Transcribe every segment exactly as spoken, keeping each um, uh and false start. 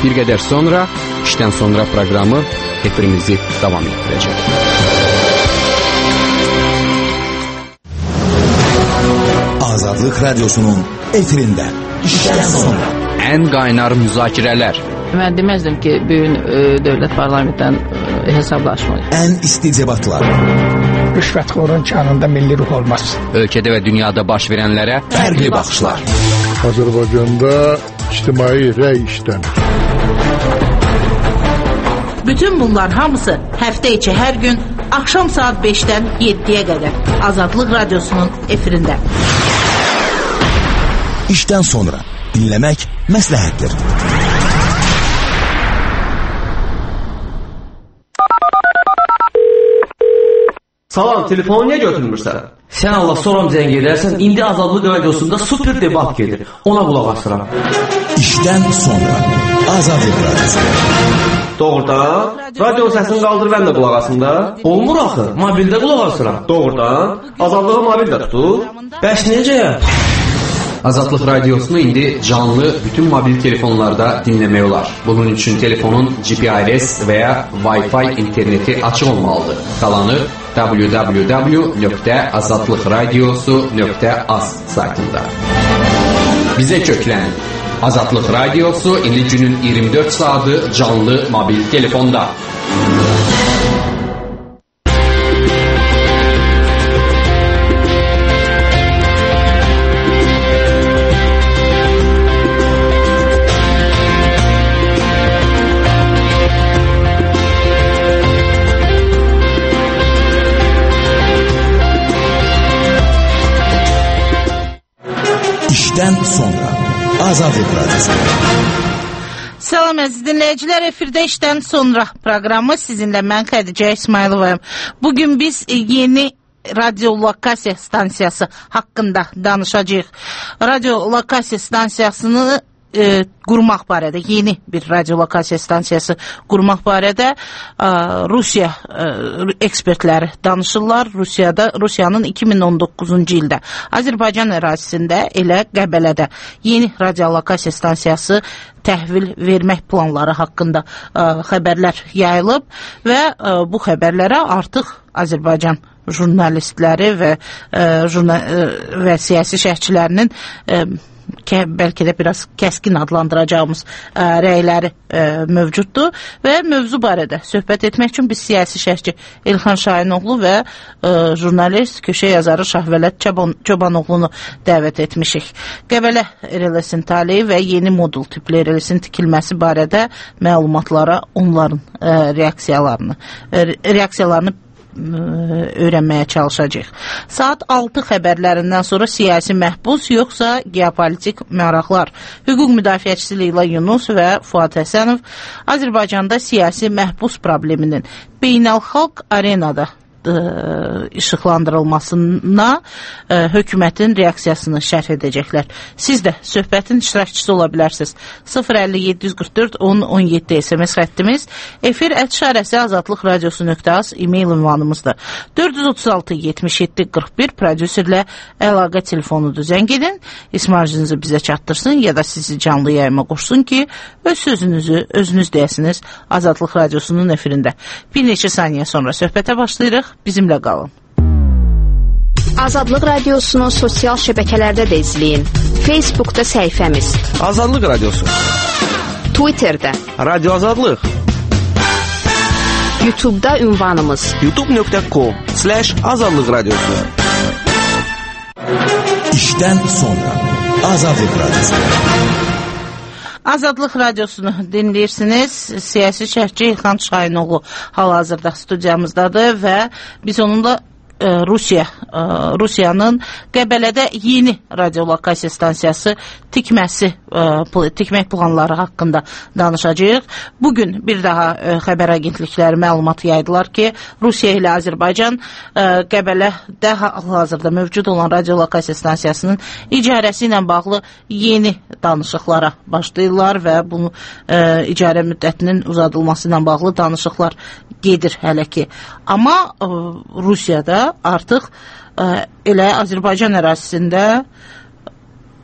Bir qədər sonra işdən sonra proqramı efirimizi davam etdirəcək. Azadlıq Radyosu'nun efirində işdən sonra ən qaynar müzakirələr. Mən deməzdim ki, bugün e, dövlət parlamentdən e, hesablaşmayı. Ən isti debatlar. Rüşvətxorun kanında milli ruh olmaz. Ölkədə və dünyada baş verənlərə Fərqli baxışlar. Azərbaycanda ictimai rəy işlənir. Bütün bunlar hamısı həftə içi hər gün axşam saat beşdən yeddiyə qədər Azadlıq Radyosu'nun efirində. İşdən sonra dinləmək məsləhətdir. Salam, telefonu niyə götürmürsən? Sən Allah soram zəng edərsən, indi Azadlıq Radiosunda super debat gedir. Ona qulaq asıram. İşdən sonra Azadlıq Radyosu. Doğrudan? Radio səsini qaldır, mən də qulaq asım da. Olmur axı, mobildə qulaq asıram. Doğrudan? Azadlığı mobildə tutur. Bəs necə? Azadlıq Radiosunu indi canlı bütün mobil telefonlarda dinləmək olar. Bunun üçün telefonun G P R S və ya Wi-Fi interneti açıq olmalıdır. Qalanı w w w nöqtə azadlıqradiosu nöqtə az saytında. Bizə köklən. Azadlıq Radiosu indi günün iyirmi dörd saatı canlı mobil telefonda. İşdən sonra Azadlıq Radyosu. Salam əziz dinləyicilər, efirdə işdən sonra proqramı sizinlə mən Xədicə İsmayılovayım. Bugün biz yeni radiolokasiya stansiyası haqqında danışacağıq. Radiolokasiya stansiyasını e, qurmaq barədə, yeni bir radiolokasiya stansiyası qurmaq barədə e, Rusiya e, ekspertləri danışırlar. Rusiyada, Rusiyanın iki min on doqquzuncu ildə Azərbaycan ərazisində, elə Qəbələdə yeni radiolokasiya stansiyası təhvil vermək planları haqqında ə, xəbərlər yayılıb və ə, bu xəbərlərə artıq Azərbaycan jurnalistləri və ə, jurna, ə, və siyasi şərhçilərinin ə, Kə, bəlkə də biraz kəskin adlandıracağımız ə, rəyləri ə, mövcuddur və mövzu barədə söhbət etmək üçün biz siyasi şərhçi İlxan Şahinoğlu və ə, jurnalist, köşə yazarı Şahvələt Çoban, Çobanoğlunu dəvət etmişik. Qəbələ relesin taleyi və yeni modul tipli relesin tikilməsi barədə məlumatlara onların ə, reaksiyalarını ə, reaksiyalarını öyrənməyə çalışacaq. Saat altı xəbərlərindən sonra siyasi məhbus yoxsa geopolitik maraqlar. Hüquq müdafiəçisi Leyla Yunus və Fuad Həsənov Azərbaycanda siyasi məhbus probleminin beynəlxalq arenada işıqlandırılmasına ə, hökumətin reaksiyasını şərh edəcəklər. Siz də söhbətin iştirakçısı ola bilərsiniz. sıfır əlli yeddi yüz qırx dörd on on yeddi S M S xəttimiz, efir ət işarəsi azadlıq radiosu nöqtə az e-mail ünvanımızdır. dörd yüz otuz altı yetmiş yeddi qırx bir prodüserlə əlaqə telefonudur. Zəng edin, ismarcınızı bizə çatdırsın ya da sizi canlı yayıma qoşsun ki, öz sözünüzü özünüz deyəsiniz Azadlıq Radiosunun efirində. Bir neçə saniyə sonra söhbətə başlayırıq. Bizimlə qalın. Azadlıq Radiosunu sosial şəbəkələrdə də izləyin. Facebookda səhifəmiz Azadlıq Radiosu, Twitterdə Radio Azadlıq, YouTube'da ünvanımız youtube nöqtə com slash azadlıq radiosu. İşdən sonra Azadlıq Radyosu. Azadlıq Radiosunu dinləyirsiniz. Siyasi şərhçi İlxan Şahinoğlu hal-hazırda studiyamızdadır və biz onunla ə, Rusiya, ə, Rusiyanın Qəbələdə yeni radiolokasiya stansiyası tikməsi, ə, tikmək planları haqqında danışacağıq. Bugün bir daha ə, xəbər agentlikləri məlumat yaydılar ki, Rusiya ilə Azərbaycan ə, Qəbələdə hal-hazırda mövcud olan radiolokasiya stansiyasının icarəsi ilə bağlı yeni danışıqlara başlayırlar və bunu ə, icarə müddətinin uzadılması ilə bağlı danışıqlar gedir hələ ki. Amma ə, Rusiyada artıq ə, elə Azərbaycan ərazisində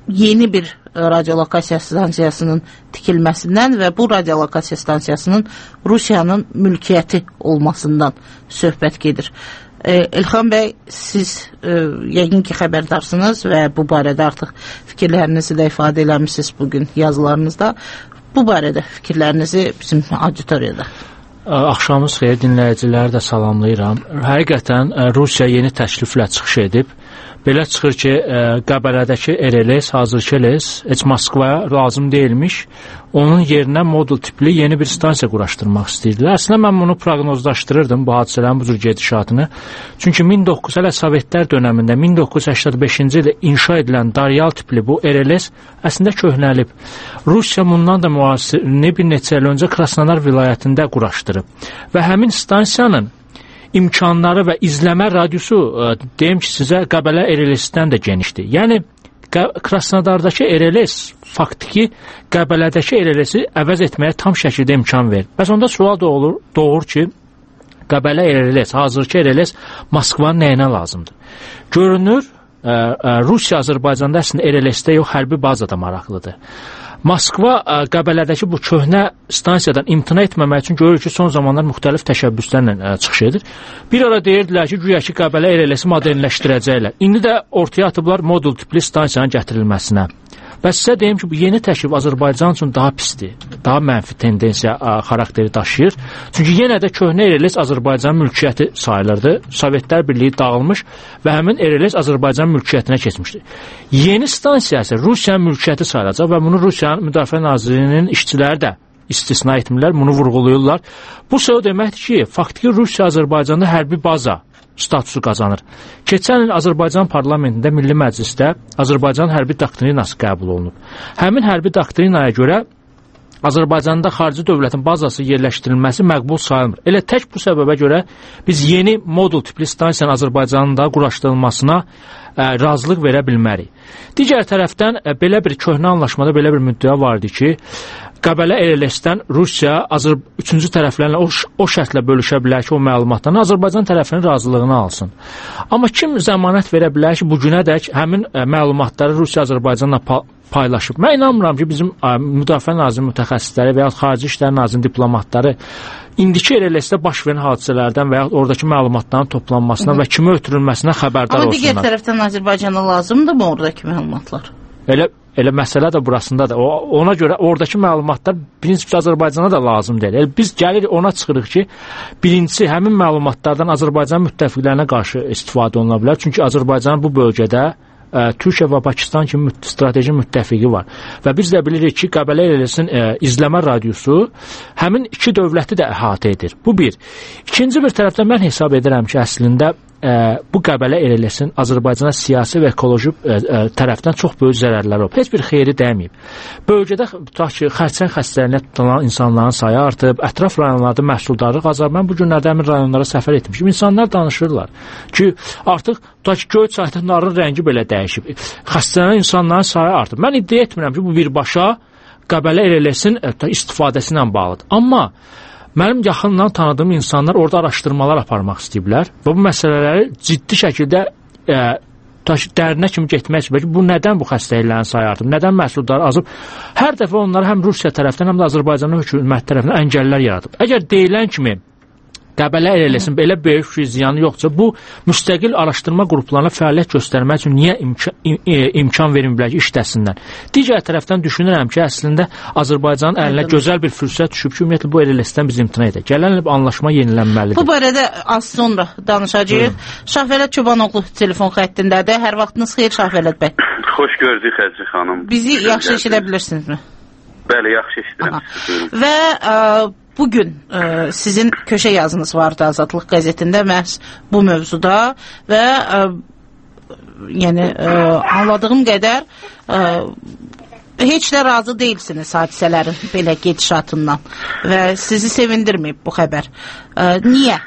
yeni bir radiolokasiya stansiyasının tikilməsindən və bu radiolokasiya stansiyasının Rusiyanın mülkiyyəti olmasından söhbət gedir. Elxan bəy, siz e, yəqin ki xəbərdarsınız və bu barədə artıq fikirlərinizi də ifadə eləmişsiniz bugün yazılarınızda. Bu barədə fikirlərinizi bizim auditoriyada. Axşamınız xeyir, dinləyiciləri də salamlayıram. Həqiqətən Rusiya yeni təkliflə çıxış edib. Belə çıxır ki, Qəbələdəki R L S, hazırki R L S heç Moskvaya lazım deyilmiş. Onun yerinə modul tipli yeni bir stansiya quraşdırmaq istəyirdilər. Əslində mən bunu proqnozlaşdırırdım, bu hadisələrin bu cür gedişatını. Çünki min doqquz yüz hələ Sovetlər dönəmində min doqquz yüz səksən beşinci ildə inşa edilən Daryal tipli bu R L S əslində köhnəlib. Rusiya bundan da müasirni bir neçə il öncə Krasnodar vilayətində quraşdırıb. Və həmin stansiyanın imkanları və izləmə radiusu deyim ki, sizə Qəbələ R L S-dən də genişdir. Yəni Krasnodardakı R L S faktiki Qəbələdəki R L S-i əvəz etməyə tam şəkildə imkan verir. Bəs onda sual doğur, doğur ki, Qəbələ R L S, hazırki R L S Moskvanın nəyinə lazımdır? Görünür, ə, ə, Rusiya Azərbaycanda əslində R L S-də yox, hərbi bazada maraqlıdır. Moskva Qəbələdəki bu köhnə stansiyadan imtina etməmək üçün görür ki, son zamanlar müxtəlif təşəbbüslərlə çıxış edir. Bir ara deyirdilər ki, güya ki, Qəbələ R L S-i modernləşdirəcəklər. İndi də ortaya atıblar modul tipli stansiyanın gətirilməsinə. Və sizə deyim ki, bu yeni təklif Azərbaycan üçün daha pisdir, daha mənfi tendensiya xarakteri daşıyır. Çünki yenə də köhnə R L S Azərbaycanın mülkiyyəti sayılırdı. Sovetlər Birliyi dağılmış və həmin R L S Azərbaycanın mülkiyyətinə keçmişdi. Yeni stansiya isə Rusiyanın mülkiyyəti sayılacaq və bunu Rusiyanın Müdafiə Nazirliyinin işçiləri də istisna etmirlər, bunu vurğulayırlar. Bu səbəb deməkdir ki, faktiki Rusiya Azərbaycanda hərbi baza statusu qazanır. Keçən il Azərbaycan parlamentində Milli Məclisdə Azərbaycan hərbi doktrinası qəbul olunub. Həmin hərbi doktrinaya görə Azərbaycanda xarici dövlətin bazası yerləşdirilməsi məqbul sayılmır. Elə tək bu səbəbə görə biz yeni modul tipli stansiyanın Azərbaycanın da quraşdırılmasına ə, razılıq verə bilmərik. Digər tərəfdən ə, belə bir köhnə anlaşmada belə bir müddəa vardı ki, Qəbələ R L S-dən Rusiya Azər üçüncü tərəflərlə o, o şərtlə bölüşə bilər ki, o məlumatdan Azərbaycan tərəfinin razılığını alsın. Amma kim zəmanət verə bilər ki, bu günədək həmin ə, məlumatları Rusiya Azərbaycanla pa paylaşıb? Mən inanmıram ki, bizim ə, Müdafiə Nazirinin mütəxəssisləri və ya Xarici İşlər Nazirinin diplomatları indiki R L S-də baş verən hadisələrdən və ya oradakı məlumatların toplanmasına Hı -hı. və kimi ötürülməsinə xəbərdar olsunlar. Amma digər tərəfdən Azərbaycana lazımdır mı oradakı məlumatlar? Elə Elə məsələ də burasındadır. O, ona görə oradakı məlumatlar birincisi Azərbaycana da lazım deyil. Elə biz gəlirik ona çıxırıq ki, birincisi həmin məlumatlardan Azərbaycan müttəfiqlərinə qarşı istifadə oluna bilər. Çünki Azərbaycanın bu bölgədə ə, Türkiyə və Pakistan kimi müt strateji müttəfiqi var. Və biz də bilirik ki, Qəbələ R L S-in izləmə radiusu həmin iki dövləti də əhatə edir. Bu bir. İkinci bir tərəfdən mən hesab edirəm ki, əslində Ə, bu Qəbələ R L S-in Azərbaycana siyasi və ekoloji ə, ə, tərəfdən çox böyük zərərləri olub. Heç bir xeyri dəyməyib. Bölgədə tutaq ki, xərçəng xəstəliyinə tutulan insanların sayı artıb, ətraf rayonlarda məhsuldarlıq azalıb. Mən bu günlərdə həmin rayonlara səfər etmişim. İnsanlar danışırlar ki, artıq tutaq ki, Göyçayda narın rəngi belə dəyişib. Xəstələnən insanların sayı artıb. Mən iddia etmirəm ki, bu birbaşa Qəbələ R L S-in istifadəsi ilə bağlıdır. Amma mənim yaxından tanıdığım insanlar orada araşdırmalar aparmaq istəyiblər və bu məsələləri ciddi şəkildə e, dərinə kimi getmək istəyiblər ki, bu nədən bu xəstəliklərin sayı artıb, nədən məhsuldarı azıb. Hər dəfə onlara həm Rusiya tərəfindən, həm də Azərbaycanın hökumət tərəfindən əngəllər yaradıb. Əgər deyilən kimi Qəbələ R L S-in belə böyük bir ziyanı yoxdursa, bu müstəqil araşdırma qruplarına fəaliyyət göstərmək üçün niyə imkan, imkan verilməyəcək işləsinlər? Digər tərəfdən düşünürəm ki, əslində Azərbaycanın əlinə gözəl bir fürsət düşüb ki, ümumiyyətlə bu R L S-dən biz imtina edək. Gələn il anlaşma yenilənməlidir. Bu barədə az sonra danışacağıq. Şahvələt Çobanoğlu telefon xəttindədir. Hər vaxtınız xeyir Şahvələt bəy. Xoş gördük Xədicə xanım. Bizi yaxşı eşidə bilirsinizmi? Bəli, yaxşı eşidirəm. Və ə, bugün ə, sizin köşə yazınız vardı Azadlıq qəzetində məhz bu mövzuda və ə, yəni ə, anladığım qədər ə, heç də razı deyilsiniz hadisələrin belə gedişatından və sizi sevindirməyib bu xəbər. Ə, niyə?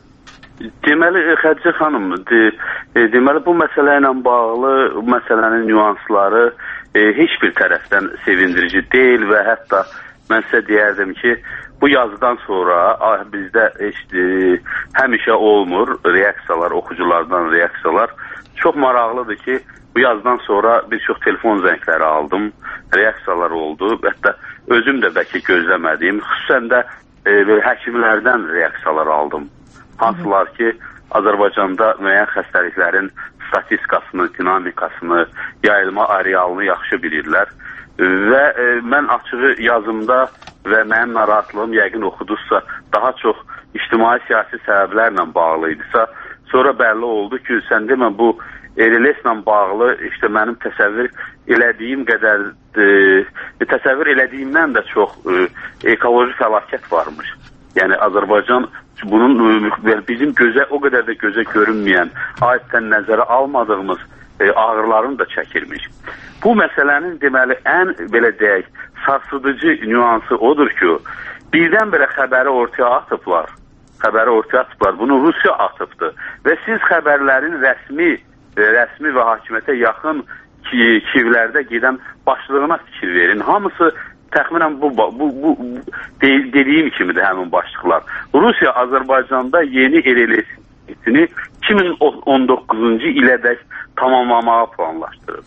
Deməli, Xədicə xanım, de, e, deməli bu məsələ ilə bağlı məsələnin nüansları e, heç bir tərəfdən sevindirici deyil və hətta mən sizə deyərdim ki, bu yazıdan sonra bizdə heç, e, həmişə olmur reaksiyalar, oxuculardan reaksiyalar. Çox maraqlıdır ki, bu yazıdan sonra bir çox telefon zəngləri aldım, reaksiyalar oldu. Hətta özüm də bəlkə gözləmədiyim, xüsusən də e, həkimlərdən reaksiyalar aldım. Hansılar ki, Azərbaycanda müəyyən xəstəliklərin statistikasını, dinamikasını, yayılma arealını yaxşı bilirlər. Və e, mən açığı yazımda və mənim narahatlığım yəqin oxuduzsa daha çox ictimai-siyasi səbəblərlə bağlı idisə, sonra bəlli oldu ki, sən demə bu R L S-lə bağlı işte mənim təsəvvür elədiyim qədər e, təsəvvür elədiyimdən də çox e, ekoloji fəlakət varmış. Yəni Azərbaycan bunun e, bizim gözə o qədər də gözə görünməyən, adətən nəzərə almadığımız e, ağrılarını da çəkirmiş. Bu məsələnin deməli ən belə deyək sarsıdıcı nüansı odur ki, birdən-birə xəbəri ortaya atıblar. Xəbəri ortaya atıblar. Bunu Rusiya atıbdı. Və siz xəbərlərin rəsmi rəsmi və hakimiyyətə yaxın kivlərdə gedən başlığına fikir verin. Hamısı təxminən bu, bu, bu, bu dediyim kimidir həmin başlıqlar. Rusiya Azərbaycanda yeni R L S-ini iki min on doqquzuncu ilədək tamamlamağa planlaşdırıb.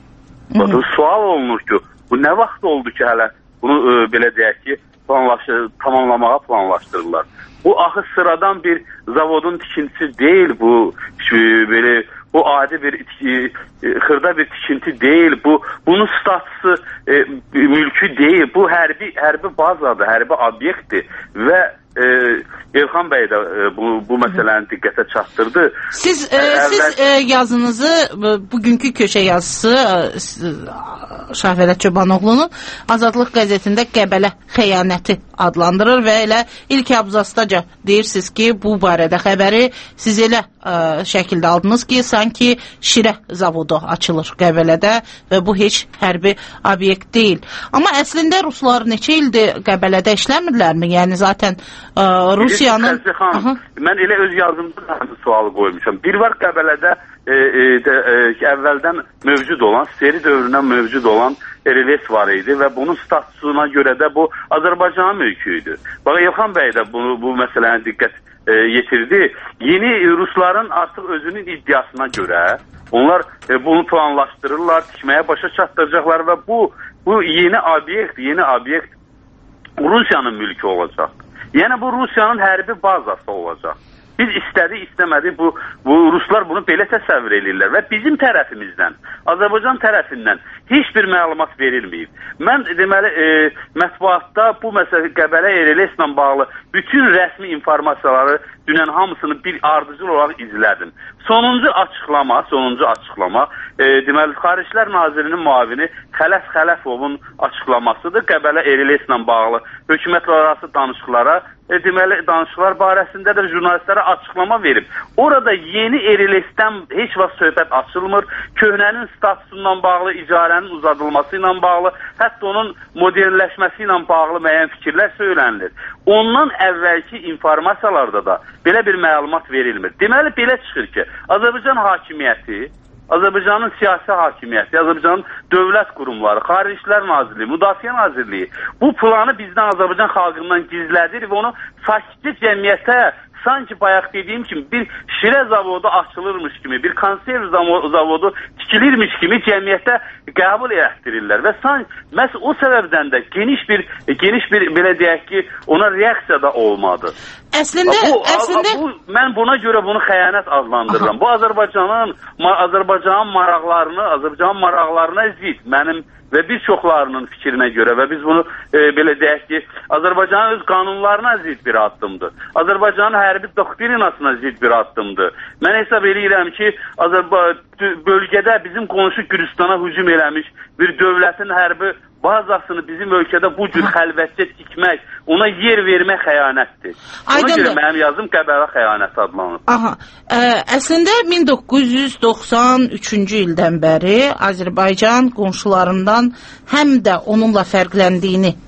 Bakın, sual olunur ki, bu nə vaxt oldu ki, hələ bunu e, belə deyək ki, planlaşır, tamamlamağa planlaşdırırlar. Bu axı sıradan bir zavodun tikintisi deyil, bu e, belə bu adi bir e, xırda bir tikinti deyil, bu bunun statusu e, mülkü deyil, bu hərbi hərbi bazadır, hərbi obyektdir və e, İlham bəy də e, bu bu məsələni diqqətə çatdırdı. Siz e, Əvvəl... siz e, yazınızı bugünkü köşə yazısı e, Şahvələt Çobanoğlu'nun Azadlıq qəzetində Qəbələ xəyanəti adlandırır və elə ilk abzasdaca deyirsiniz ki, bu barədə xəbəri siz elə e, şəkildə aldınız ki, sanki şirə zavodu açılır Qəbələdə və bu heç hərbi obyekt deyil. Amma əslində ruslar neçə ildir Qəbələdə işləmirlərmi? Yəni zaten e, Rusiyanın... Xan, mən elə öz yazımda da sualı qoymuşam. Bir var Qəbələdə e, e, de, e, əvvəldən mövcud olan, seri dövründən mövcud olan R L S var idi və bunun statusuna görə də bu Azərbaycanın mülkü idi. Bax, İlham bəy də bunu, bu məsələni diqqət e, yetirdi. Yeni Rusların artıq özünün iddiasına görə onlar e, bunu planlaşdırırlar, tikməyə başa çatdıracaqlar və bu, bu yeni obyekt, yeni obyekt Rusiyanın mülkü olacaq. Yəni bu Rusiyanın hərbi bazası olacaq. Biz istədik, istəmədik, bu, bu Ruslar bunu belə təsəvvür edirlər və bizim tərəfimizdən, Azərbaycan tərəfindən heç bir məlumat verilməyib. Mən deməli e, mətbuatda bu məsələ Qəbələ R L S-ilə bağlı bütün rəsmi informasiyaları dünən hamısını bir ardıcıl olaraq izlədim. Sonuncu açıqlama, sonuncu açıqlama e, deməli Xaricilər Nazirinin müavini Xələf Xələfovun açıqlamasıdır. Qəbələ R L S-ilə bağlı hökumətlərarası danışıqlara e, deməli danışıqlar barəsində də jurnalistlərə açıqlama verib. Orada yeni R L S-dən heç vaxt söhbət açılmır. Köhnənin statusundan bağlı, icarənin uzadılması ilə bağlı, hətta onun modernləşməsi ilə bağlı müəyyən fikirlər söylənilir. Ondan əvvəlki informasiyalarda da belə bir məlumat verilmir. Deməli, belə çıxır ki, Azərbaycan hakimiyyəti, Azərbaycanın siyasi hakimiyyəti, Azərbaycanın dövlət qurumları, Xaricilər Nazirliyi, Müdafiə Nazirliyi bu planı bizdən Azərbaycan xalqından gizlədir və onu sakitcə cəmiyyətə sanki bayaq dediyim kimi bir şirə zavodu açılırmış kimi, bir konserv zavodu tikilirmiş kimi cəmiyyətə qəbul etdirirlər və sanki məhz o səbəbdən də geniş bir geniş bir belə deyək ki, ona reaksiya da olmadı. Əslində, bu, əslində... bu, mən buna görə bunu xəyanət adlandırıram. Aha. Bu Azərbaycanın Azərbaycanın maraqlarını, Azərbaycanın maraqlarına zid mənim və bir çoxlarının fikrinə görə və biz bunu e, belə deyək ki, Azərbaycanın öz qanunlarına zid bir addımdır. Azərbaycanın hərbi doktrinasına zid bir addımdır. Mən hesab edirəm ki, Azərbaycan bölgədə bizim qonşu Gürcüstana hücum eləmiş bir dövlətin hərbi bazasını bizim ölkədə bu cür xəlvətcə tikmək, ona yer vermək xəyanətdir. Ona görə mənim yazım Qəbələ xəyanəti adlanır. Aha, ə, əslində min doqquz yüz doxsan üçüncü ildən bəri Azərbaycan qonşularından həm də onunla fərqləndiyini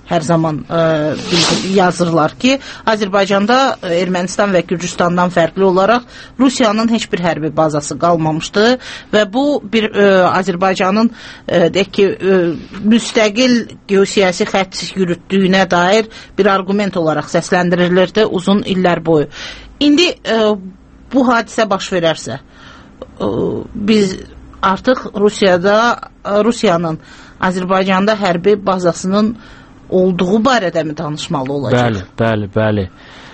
hər zaman ə, yazırlar ki, Azərbaycanda Ermənistan və Gürcüstandan fərqli olaraq Rusiyanın heç bir hərbi bazası qalmamışdı və bu bir ə, Azərbaycanın ə, deyək ki, ə, müstəqil geosiyasi xətt yürütdüyünə dair bir arqument olaraq səsləndirilirdi uzun illər boyu. İndi ə, bu hadisə baş verərsə, ə, biz artıq Rusiyada, Rusiyanın Azərbaycanda hərbi bazasının olduğu barədə mi danışmalı olacaq? Bəli, bəli, bəli.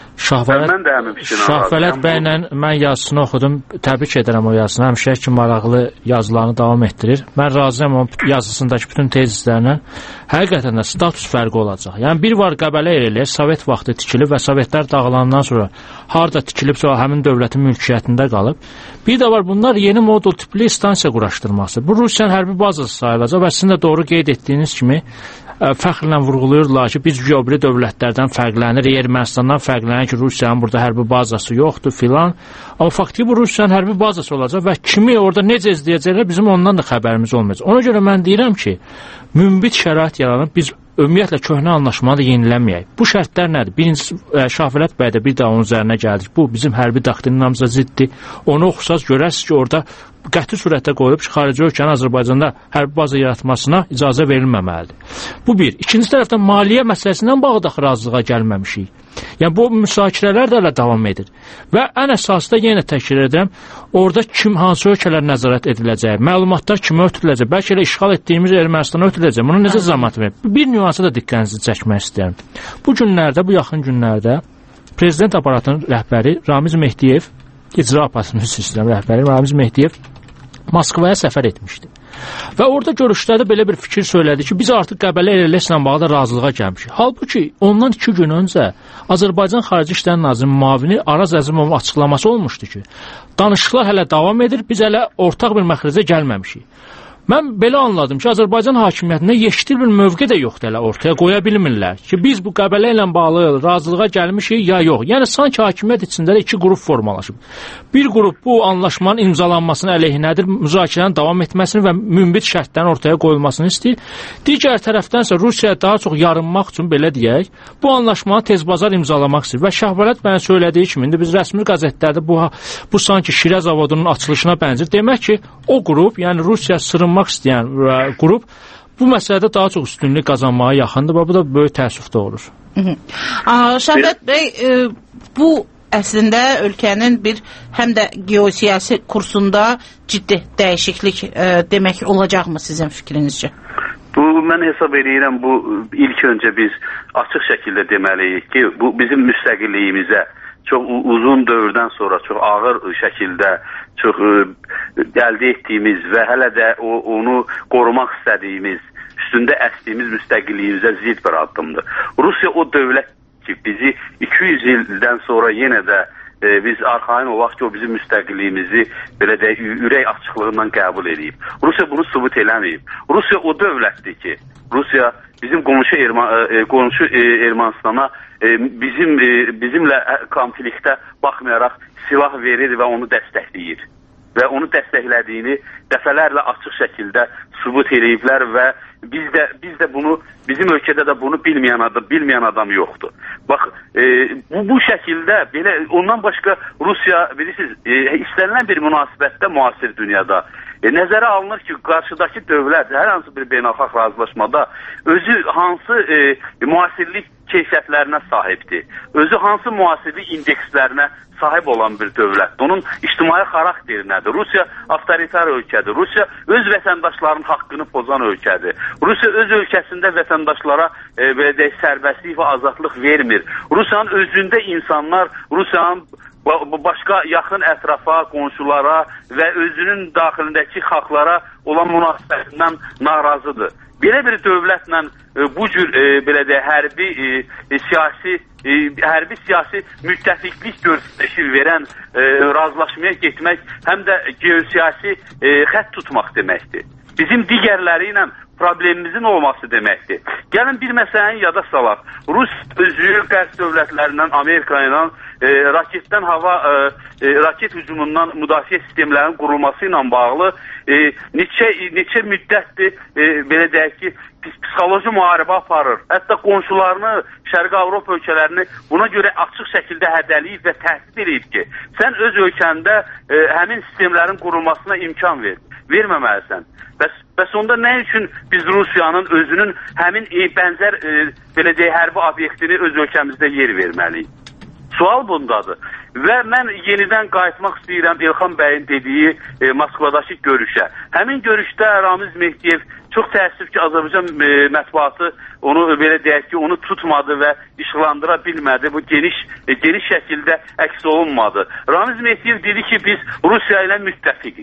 Şahvələt bəylə mən yazısını oxudum. Təbrik edirəm o yazısını. Həmişə ki, maraqlı yazılarını davam etdirir. Mən razıyam o yazısındakı bütün tezislərlə. Həqiqətən də status fərqi olacaq. Yəni, bir var Qəbələ Ereli, Sovet vaxtı tikilib və Sovetlər dağılandan sonra harada tikilib, sonra həmin dövlətin mülkiyyətində qalıb. Bir də var, bunlar yeni modul tipli stansiya quraşdırması. Bu, Rusiyanın hərbi bazası sayılacaq və sizin də doğru qeyd etdiyiniz kimi fəxrlə vurğuluyurlar ki, biz geobri dövlətlərdən fərqlənir, Ermənistandan fərqlənir ki, Rusiyanın burada hərbi bazası yoxdur filan. Amma faktiki bu Rusiyanın hərbi bazası olacaq və kimi orada necə izləyəcəklər bizim ondan da xəbərimiz olmayacaq. Ona görə mən deyirəm ki, mümbit şərait yaranıb biz ümumiyyətlə köhnə anlaşmanı da yeniləməyək. Bu şərtlər nədir? Birincisi, Şahvələt bəy də bir daha onun üzərinə gəldik. Bu, bizim hərbi doktrinamıza ziddir. Onu oxusaz görərsiniz ki, orada qəti surətdə qoyulub ki, xarici ölkənin Azərbaycanda hərbi baza yaratmasına icazə verilməməlidir. Bu bir. İkinci tərəfdən maliyyə məsələsindən bağlı da razılığa gəlməmişik. Yəni, bu müzakirələr də hələ davam edir. Və ən əsası da yenə təkrar edirəm, orada kim, hansı ölkələr nəzarət ediləcək, məlumatlar kimə ötürüləcək, bəlkə elə işğal etdiyimiz Ermənistana ötürüləcək. Bunu necə zamanı verir? Bir nüansa da diqqətinizi çəkmək istəyirəm. Bu günlərdə, bu yaxın günlərdə Prezident aparatının rəhbəri Ramiz Mehdiyev, icra aparatının sistem rəhbəri Ramiz Mehdiyev Moskvaya səfər etmişdi. Və orada görüşlərdə belə bir fikir söylədi ki, biz artıq Qəbələ Ereleslə bağlı razılığa gəlmişik. Halbuki ondan iki gün öncə Azərbaycan Xarici İşlər Nazirinin müavini Araz Əzimovun açıqlaması olmuşdu ki, danışıqlar hələ davam edir, biz hələ ortaq bir məxrəcə gəlməmişik. Mən belə anladım ki, Azərbaycan hakimiyyətində yeştil bir mövqe də yoxdur, hələ ortaya qoya bilmirlər ki, biz bu Qəbələ ilə bağlı razılığa gəlmişik ya yox. Yəni, sanki hakimiyyət içində də iki qrup formalaşıb. Bir qrup bu anlaşmanın imzalanmasının əleyhinədir, müzakirənin davam etməsini və mümbit şərtlərin ortaya qoyulmasını istəyir. Digər tərəfdənsə Rusiya daha çox yarınmaq üçün, belə deyək, bu anlaşmanı tezbazar imzalamaq istəyir. Və Şahvələt bəyin söylədiyi kimi, indi biz rəsmi qəzetlərdə bu, bu sanki Şirə zavodunun açılışına bənzir. Demək ki, o qrup, yəni Rusiya sırınmaq istəyən qrup bu məsələdə daha çox üstünlük qazanmağa yaxındır və bu da böyük təəssüf doğurur. Şahvət bəy, bu əslində ölkənin bir həm də geosiyasi kursunda ciddi dəyişiklik demək olacaqmı sizin fikrinizcə? Bu, mən hesab edirəm, bu ilk öncə biz açıq şəkildə deməliyik ki, bu bizim müstəqilliyimizə çox uzun dövrdən sonra çox ağır şəkildə çox əldə etdiyimiz və hələ də o, onu qorumaq istədiyimiz, üstündə əsdiyimiz müstəqilliyimizə zid bir addımdır. Rusiya o dövlət ki, bizi iki yüz ildən sonra yenə də e, biz arxain olaq ki, o bizim müstəqilliyimizi belə də ürək açıqlığından qəbul edib. Rusiya bunu sübut eləməyib. Rusiya o dövlətdir ki, Rusiya bizim qonşu, Erman, e, qonşu e, Ermənistana e, bizim e, bizimlə konfliktə baxmayaraq silah verir və onu dəstəkləyir. Və onu dəstəklədiyini dəfələrlə açıq şəkildə sübut ediblər və biz də, biz də bunu, bizim ölkədə də bunu bilməyən adam, bilməyən adam yoxdur. Bax, e, bu, bu şəkildə belə, ondan başqa Rusiya, bilirsiniz, e, istənilən bir münasibətdə müasir dünyada E, nəzərə alınır ki, qarşıdakı dövlət hər hansı bir beynəlxalq razılaşmada özü hansı e, müasirlik keyfiyyətlərinə sahibdir, özü hansı müasirlik indekslərinə sahib olan bir dövlətdir. Onun ictimai xarakteri nədir? Rusiya avtoritar ölkədir. Rusiya öz vətəndaşlarının haqqını pozan ölkədir. Rusiya öz ölkəsində vətəndaşlara e, belə deyək, sərbəstlik və azadlıq vermir. Rusiyanın özündə insanlar, Rusiyanın başqa yaxın ətrafa, qonşulara və özünün daxilindəki xalqlara olan münasibətindən narazıdır. Belə bir dövlətlə e, bu cür e, belə də hərbi e, siyasi e, hərbi siyasi müttəfiqlik göstərişi verən e, razılaşmaya getmək həm də geosiyasi e, xətt tutmaq deməkdir. Bizim digərləri ilə problemimizin olması deməkdir. Gəlin bir məsələni yada salaq. Rus özü qərb dövlətlərindən, Amerika ilə e, raketdən hava e, e, raket hücumundan müdafiə sistemlərinin qurulması ilə bağlı e, neçə, neçə müddətdir e, belə deyək ki, psixoloji müharibə aparır. Hətta qonşularını, Şərqi Avropa ölkələrini buna görə açıq şəkildə hədələyib və təhdid edib ki, sən öz ölkəndə e, həmin sistemlərin qurulmasına imkan ver. Verməməlisən. Bəs, bəs onda nə üçün biz Rusiyanın özünün həmin e, bənzər e, belə deyək, hərbi obyektini öz ölkəmizdə yer verməliyik? Sual bundadır. Və mən yenidən qayıtmaq istəyirəm İlxan bəyin dediyi e, Moskvadakı görüşə. Həmin görüşdə Ramiz Mehdiyev çox təəssüf ki, Azərbaycan e, mətbuatı onu belə deyək ki, onu tutmadı və işıqlandıra bilmədi. Bu geniş e, geniş şəkildə əks olunmadı. Ramiz Mehdiyev dedi ki, biz Rusiya ilə müttəfiqik.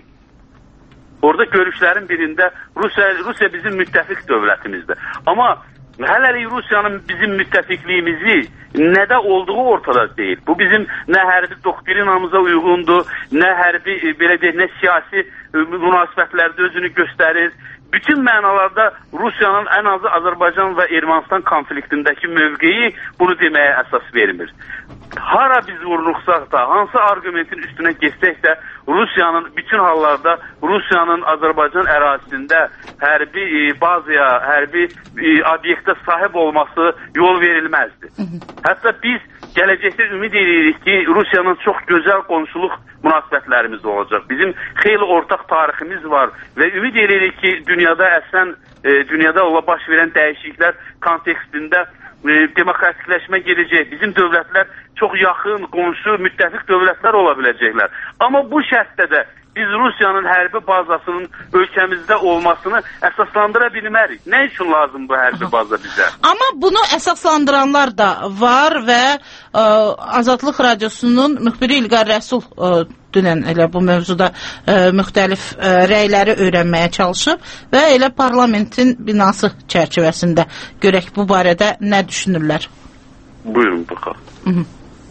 Orada görüşlərin birində Rusiya, Rusiya bizim müttəfiq dövlətimizdir. Amma hələlik Rusiyanın bizim müttəfiqliyimizi nədə olduğu ortada deyil. Bu bizim nə hərbi doktrinamıza uyğundur, nə hərbi, belə deyək, nə siyasi münasibətlərdə özünü göstərir. Bütün mənalarda Rusiyanın ən azı Azərbaycan və Ermənistan konfliktindəki mövqeyi bunu deməyə əsas vermir. Hara biz vururuqsaq da, hansı argumentin üstünə geçsək də Rusiyanın bütün hallarda Rusiyanın Azərbaycan ərazisində hərbi e, bazaya, hərbi e, obyektə sahib olması yol verilməzdi. Hətta biz gələcəkdə ümid edirik ki, Rusiyanın çox gözəl qonşuluq münasibətlərimiz olacaq. Bizim xeyli ortaq tariximiz var və ümid edirik ki, dünyada əsən, e, dünyada ola baş verən dəyişikliklər kontekstində e, demokratikləşmə gedəcək. Bizim dövlətlər çox yaxın, qonşu, müttəfiq dövlətlər ola biləcəklər. Amma bu şərtdə də biz Rusiyanın hərbi bazasının ölkəmizdə olmasını əsaslandıra bilmərik. Nə üçün lazım bu hərbi baza bizə? Amma bunu əsaslandıranlar da var və ə, Azadlıq Radiosunun müxbiri İlqar Rəsul ə, dünən elə bu mövzuda ə, müxtəlif ə, rəyləri öyrənməyə çalışıb və elə parlamentin binası çərçivəsində görək bu barədə nə düşünürlər? Buyurun bakalım. Hı -hı.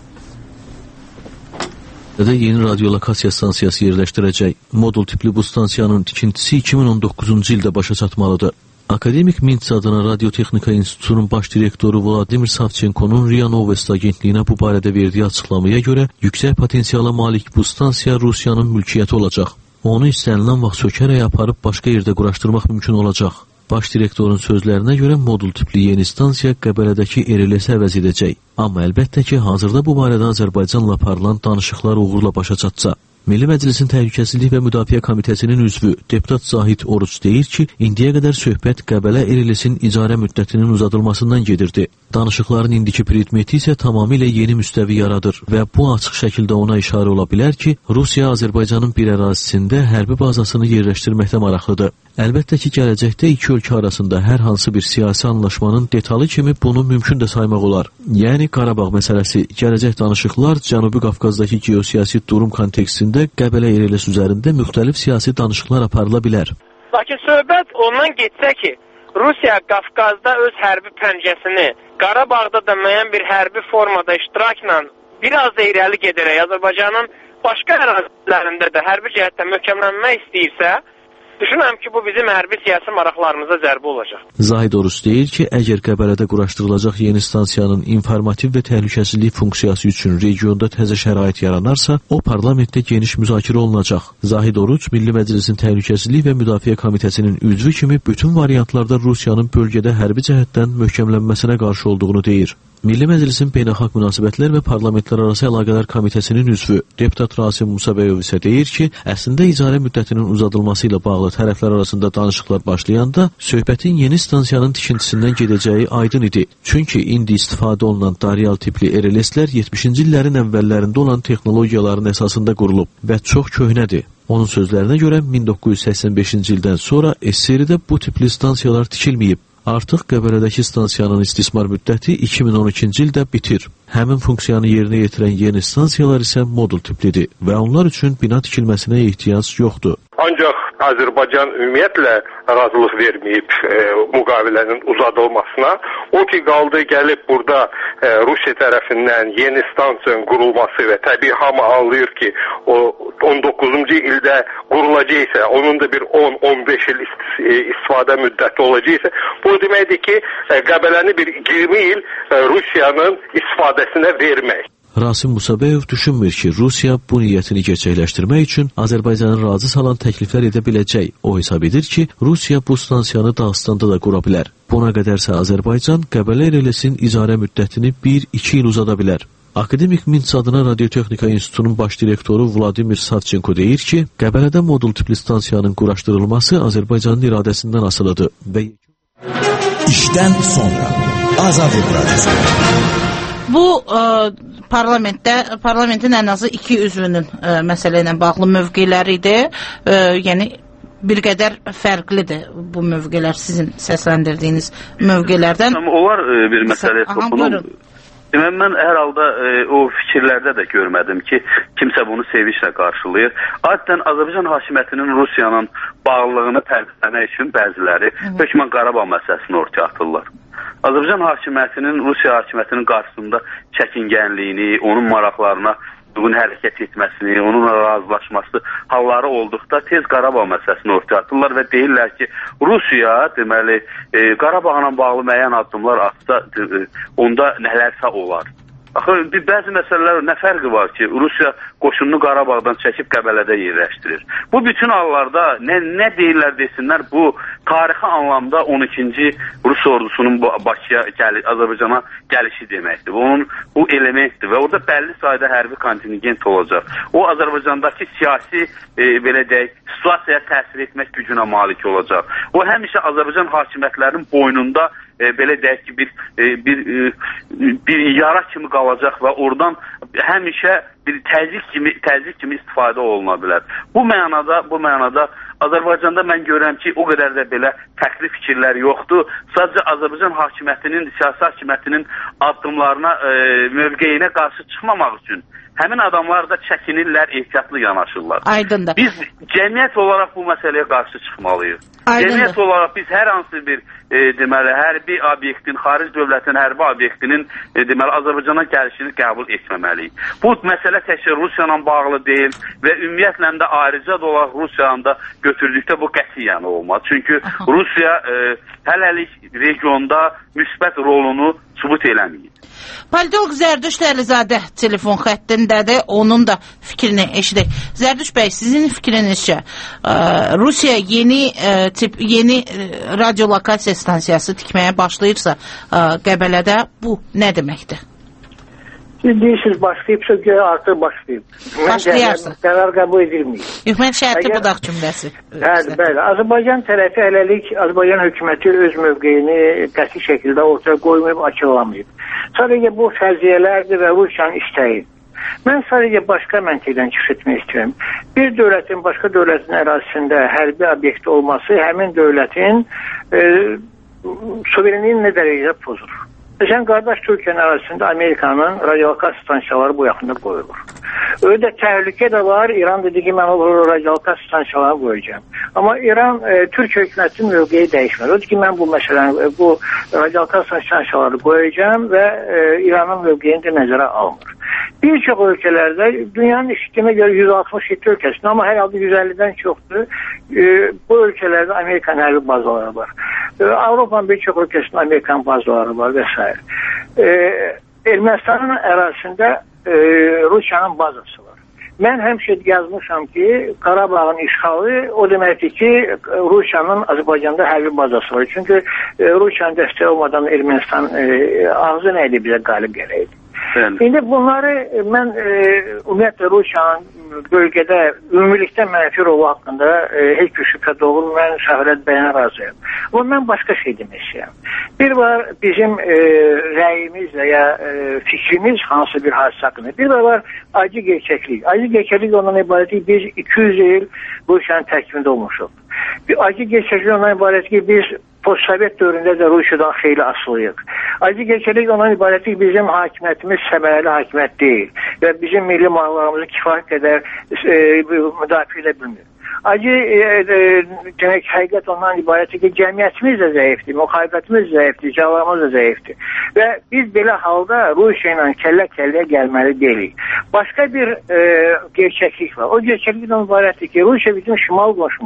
Yeni radiolokasiya stansiyası yerləşdirəcək. Modul tipli bu stansiyanın tikintisi iki min on doqquzuncu ildə başa çatmalıdır. Akademik Mintz adına Radiotexnika İnstitutunun baş direktoru Vladimir Savchenko'nun RIA Novosti agentliyinə bu barədə verdiyi açıqlamaya görə yüksək potensiala malik bu stansiya Rusiyanın mülkiyyəti olacaq. Onu istənilən vaxt sökərək aparıb başqa yerdə quraşdırmaq mümkün olacaq. Baş direktorun sözlərinə görə modul tipli yeni stansiya Qəbələdəki R L S-i əvəz edəcək. Amma əlbəttə ki, hazırda bu barədə Azərbaycanla aparılan danışıqlar uğurla başa çatsa. Milli Məclisin Təhlükəsizlik və Müdafiə Komitəsinin üzvü deputat Zahid Oruç deyir ki, indiyə qədər söhbət Qəbələ R L S-in icarə müddətinin uzadılmasından gedirdi. Danışıqların indiki predmeti isə tamamilə yeni müstəvi yaradır və bu açıq şəkildə ona işarə ola bilər ki, Rusiya Azərbaycanın bir ərazisində hərbi bazasını yerləşdirməkdə maraqlıdır. Əlbəttə ki, gələcəkdə iki ölkə arasında hər hansı bir siyasi anlaşmanın detalı kimi bunu mümkün də saymaq olar. Yəni Qarabağ məsələsi, gələcək danışıqlar Cənubi Qafqazdakı geosiyasi durum kontekstində Qəbələ R L S üzərində müxtəlif siyasi danışıqlar aparıla bilər. Lakin söhbət ondan getsə ki, Rusiya Qafqazda öz hərbi pəncəsini, Qarabağda da müəyyən bir hərbi formada iştirakla biraz da irəli gedərək Azərbaycanın başqa ərazilərində də hərbi cəhətdə möhkəmlənmək istəyirsə, düşünürəm ki, bu bizim hərbi siyasi maraqlarımıza zərbə olacaq. Zahid Oruç deyir ki, əgər Qəbələdə quraşdırılacaq yeni stansiyanın informativ və təhlükəsizlik funksiyası üçün regionda təzə şərait yaranarsa, o parlamentdə geniş müzakirə olunacaq. Zahid Oruç, Milli Məclisin Təhlükəsizlik və Müdafiə Komitəsinin üzvü kimi bütün variantlarda Rusiyanın bölgədə hərbi cəhətdən möhkəmlənməsinə qarşı olduğunu deyir. Milli Məclisin Beynəlxalq Münasibətlər və Parlamentlərarası Əlaqələr Komitəsinin üzvü deputat Rasim Musabəyov isə deyir ki, əslində icarə müddətinin uzadılması ilə bağlı tərəflər arasında danışıqlar başlayanda söhbətin yeni stansiyanın tikintisindən gedəcəyi aydın idi. Çünki indi istifadə olunan Daryal tipli R L S-lər yetmişinci illərin əvvəllərində olan texnologiyaların əsasında qurulub və çox köhnədir. Onun sözlərinə görə min doqquz yüz səksən beşinci ildən sonra S S R-də bu tipli stansiyalar tikilməyib. Artıq Qəbələdəki stansiyanın istismar müddəti iki min on ikinci ildə bitir. Həmin funksiyanı yerinə yetirən yeni stansiyalar isə modul tiplidir və onlar üçün bina tikilməsinə ehtiyac yoxdur. Ancaq Azərbaycan ümumiyyətlə razılıq verməyib e, müqavilənin uzadılmasına. O ki qaldı gəlib burada e, Rusiya tərəfindən yeni stansiyanın qurulması və təbii hamı anlayır ki, o on doqquzuncu ildə qurulacaqsa, onun da bir on on beş il istifadə müddəti olacaqsa, bu deməkdir ki, e, Qəbələni bir iyirmi il e, Rusiyanın istifadəsinə vermək. Rasim Musabeyev düşünmür ki, Rusiya bu niyyətini gerçəkləşdirmək üçün Azərbaycanın razı salan təkliflər edə biləcək. O hesab edir ki, Rusiya bu stansiyanı Dağıstanda da qura bilər. Buna qədərsə Azərbaycan Qəbələ Erelesin icarə müddətini bir iki il uzada bilər. Akademik Mints adına Radiotexnika İnstitutunun baş direktoru Vladimir Savchenko deyir ki, Qəbələdə modul tipli stansiyanın quraşdırılması Azərbaycanın iradəsindən asılıdır və İşdən sonra Azadlıq Radiosu. Bu ə, parlamentdə parlamentin ən azı iki üzvünün ə, məsələ ilə bağlı mövqeləri idi. Ə, yəni bir qədər fərqlidir bu mövqelər sizin səsləndirdiyiniz mövqelərdən. Onlar ə, bir məsələ toplunun. Deməli, mən hər halda ə, o fikirlərdə də görmədim ki, kimsə bunu sevinçlə qarşılayır. Adətən Azərbaycan hakimiyyətinin Rusiyanın bağlılığını tərifləmək üçün bəziləri hökmən Qarabağ məsələsini ortaya atırlar. Azərbaycan hakimiyyətinin Rusiya hakimiyyətinin qarşısında çəkingənliyini, onun maraqlarına uyğun hərəkət etməsini, onunla razılaşması halları olduqda tez Qarabağ məsələsini ortaya atırlar və deyirlər ki, Rusiya deməli e, Qarabağla bağlı müəyyən addımlar atsa e, onda nələrsə olar. Axı bir bəzi məsələlər nə fərqi var ki, Rusiya qoşununu Qarabağdan çəkib Qəbələdə yerləşdirir. Bu bütün hallarda nə nə deyirlər desinlər, bu tarixi anlamda on ikinci Rus ordusunun Bakıya gəli, Azərbaycana gəlişi deməkdir. Bu onun bu elementdir və orada bəlli sayda hərbi kontingent olacaq. O Azərbaycandakı siyasi e, belə deyək, situasiyaya təsir etmək gücünə malik olacaq. O həmişə Azərbaycan hakimiyyətlərinin boynunda e, belə deyək ki, bir e, bir e, bir yara kimi qalacaq və oradan həmişə bir təzyiq kimi təzyiq kimi istifadə oluna bilər. Bu mənada bu mənada Azərbaycanda mən görürəm ki, o qədər də belə fərqli fikirlər yoxdur. Sadəcə Azərbaycan hakimiyyətinin, siyasi hakimiyyətinin addımlarına, e, mövqeyinə qarşı çıxmamaq üçün həmin adamlar da çəkinirlər, ehtiyatlı yanaşırlar. Aydındır. Biz cəmiyyət olaraq bu məsələyə qarşı çıxmalıyıq. Aydındır. Cəmiyyət olaraq biz hər hansı bir e, deməli hərbi obyektin, xaric dövlətin hərbi obyektinin e, deməli Azərbaycana gəlişini qəbul etməməliyik. Bu məsələ təkcə Rusiya ilə bağlı deyil və ümumiyyətlə də ayrıca da olaraq Rusiyanın da götürdükdə bu qətiyyən olmaz. Çünki Aha. Rusiya e, hələlik regionda müsbət rolunu sübut eləməyib. Politolog Zərdüşt Əlizadə telefon xəttindədir. Onun da fikrini eşidək. Zərdüşt bəy, sizin fikrinizcə Rusiya yeni tip yeni radiolokasiya stansiyası tikməyə başlayırsa Qəbələdə, bu nə deməkdir? Siz deyirsiniz başlayıbsa göyə artıq başlayıb. Başlayarsa. Qərar qəbul edilməyib. Hükümət şərti budaq cümləsi. Bəli, bəli. Azərbaycan tərəfi hələlik Azərbaycan hökuməti öz mövqeyini qəti şəkildə ortaya qoymayıb, açıqlamayıb. Sadəcə bu fərziyyələrdir və Rusiyanın istəyi. Mən sadəcə başqa məntiqdən çıxış etmək istəyirəm. Bir dövlətin başqa dövlətin ərazisində hərbi obyekt olması həmin dövlətin e, suverenliyini nə dərəcədə pozur. Məsələn, qardaş Türkiyənin ərazisində Amerikanın radiolokasiya stansiyaları bu yaxında qoyulur. Öyle də təhlükə də var. İran dedi ki, mən o radiolokasiya stansiyaları qoyacağım. Amma İran, e, Türkiyə hökumətinin mövqeyi dəyişmir. O dedi ki, mən bu məsələni, bu radiolokasiya stansiyaları qoyacağım və e, İranın mövqeyini də nəzərə almır. Bir çox ölkələrdə, dünyanın işitdiyimə görə yüz altmış yeddi ölkəsində, amma hər halda yüz əllidən çoxdur, e, bu ölkələrdə Amerikan hərbi bazaları var. E, Avropanın bir çox ölkəsində Amerikan bazaları var və s. E, Ermənistanın ərazisində e, Rusiyanın bazası var. Mən həmişə yazmışam ki, Qarabağın işğalı o deməkdir ki, Rusiyanın Azərbaycanda hərbi bazası var. Çünki e, Rusiyanın dəstəyi olmadan Ermənistan e, ağzı nə idi bizə qalib gələydi. Yani. İndi bunları mən e, ümumiyyətlə Rusiyanın bölgədə ümumilikdə mənfi rolu haqqında e, heç bir şübhə doğur, mən Şəhvələt bəyənə razıyam. Amma mən başqa şey demək istəyirəm. Bir var bizim e, rəyimiz və ya e, fikrimiz hansı bir hadisə haqqında. Bir var, var acı gerçəklik. Acı gerçəklik ondan ibarət ki, biz iki yüz il Rusiyanın tərkibində olmuşuq. Bir acı gerçəklik ondan ibarət ki, biz postsovet dövründə də Rusiyadan xeyli asılıyıq. Acı gerçəklik ondan ibarət ki, bizim hakimiyyətimiz səmərəli hakimiyyət deyil və bizim milli maraqlarımızı kifayət qədər e, müdafiə edə bilmir. Acı e, e, demək, həqiqət ondan ibarət ki, cəmiyyətimiz də zəifdir, müxalifətimiz zəifdir, cəvalarımız da zəifdir. Və biz belə halda Rusiya ilə kəllə-kəlləyə gəlməli deyilik. Başqa bir e, gerçəklik var. O gerçəklikdən ibarətdir ki, Rusiya bizim şimal qonşumuzdur.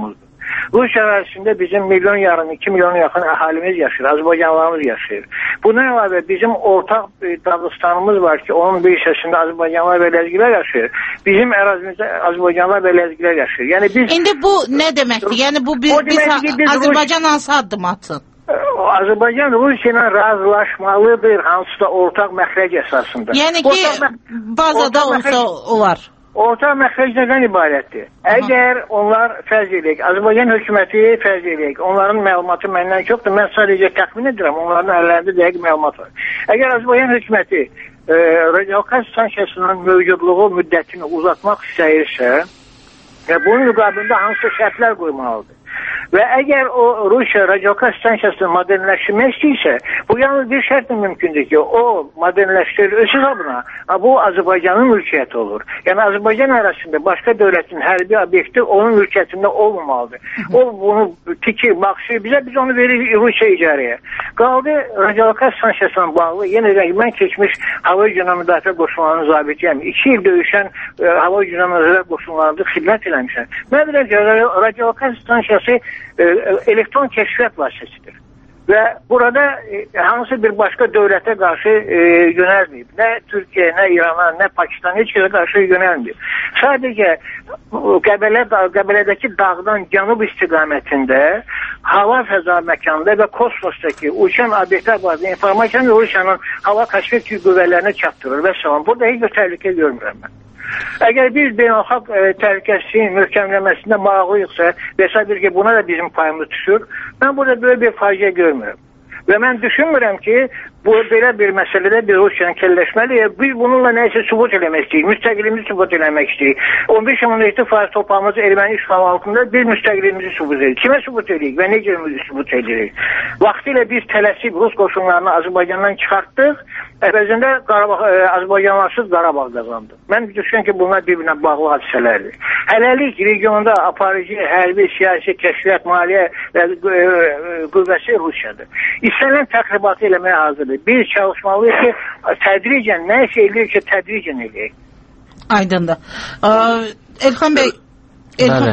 Rusiya ərazisində bizim milyon yarım, iki milyona yaxın əhalimiz yaşayır, Azərbaycanlılarımız yaşayır. Bundan əlavə bizim ortaq Dağıstanımız var ki, onun bir hissəsində Azərbaycanlılar və ləzgilər yaşayır. Bizim ərazimizdə Azərbaycanlılar və ləzgilər yaşayır. Yəni biz İndi bu nə deməkdir? Yəni bu biz, biz, ki, biz Azərbaycan hansı addım atsın? Azərbaycan Rusiya ilə razılaşmalıdır hansısa ortaq məxrəc əsasında. Yəni ki, bazada olsa olar. Ortaq məxrəc nədən ibarətdir? Əgər onlar fərz edək, Azərbaycan hökuməti fərz edək, onların məlumatı məndən çoxdur, mən sadəcə təxmin edirəm, onların əllərində dəqiq məlumat var. Əgər Azərbaycan hökuməti e, radiolokasiya stansiyasının mövcudluğu müddətini uzatmaq istəyirsə, və bunun müqabilində hansı şərtlər qoymalıdır? Və əgər o Rusiya radiolokasiya stansiyasını modernləşdirmək istəyirsə, bu yalnız bir şərtlə mümkündür ki, o modernləşdirir öz hesabına, bu Azərbaycanın mülkiyyəti olur. Yəni Azərbaycan ərazisində başqa dövlətin hərbi obyekti onun mülkiyyətində olmamalıdır. O bunu tikir, baxışır bizə, biz onu veririk Rusiya icarəyə. Qaldı radiolokasiya stansiyasına bağlı, yenə də mən keçmiş hava hücumu müdafiə qoşunlarının zabitiyəm. İki il döyüşən e, hava hücumu müdafiə qoşunlarında xidmət eləmişəm. Mən biləm ki, radiolokasiya stansiyası elektron kəşfiyyat vasitəsidir. Və burada e, hansı bir başqa dövlətə qarşı e, yönəlməyib. Nə Türkiyə, nə İrana, nə Pakistan heç yerə qarşı yönəlməyib. Sadəcə Qəbələ, Qəbələdəki dağdan cənub istiqamətində hava fəza məkanında və kosmosdakı uçan obyektlər bazı informasiyanı Rusiyanın hava kəşfiyyat qüvvələrinə çatdırır və salam. Burada heç bir təhlükə görmürəm mən. Əgər biz beynəlxalq e, təhlükəsizliyin möhkəmlənməsində maraqlıyıqsa və sadəcə ki, buna da bizim payımız düşür, mən burada böyle bir faciə görmürəm. Və mən düşünmürəm ki, bu belə bir məsələdə bir Rusiyanın kəlləşməliyik. Biz bununla nəysə sübut eləmək istəyirik, müstəqilimizi sübut eləmək istəyirik. on beş milyon faiz toprağımızı erməni işğalı altında biz müstəqilimizi sübut edirik. Kimə sübut edirik və necə sübut edirik? Vaxtilə biz tələsib Rus qoşunlarını Azərbaycandan çıxartdıq, əvəzində Qarabağ, e, Azərbaycanlarsız Qarabağ qazandı. Mən düşünürəm ki, bunlar bir-birinə bağlı hadisələrdir. Hələlik regionda aparıcı, hərbi, siyasi, kəşfiyyat, maliyyə və e, e, qüvvəsi Rusiyadır. İstənilən təxribatı eləməyə hazırdır. Biz çalışmalıyıq ki, tədricən, nəyisə eləyir ki, tədricən eləyək. Aydındır. Elxan bəy, Elxan,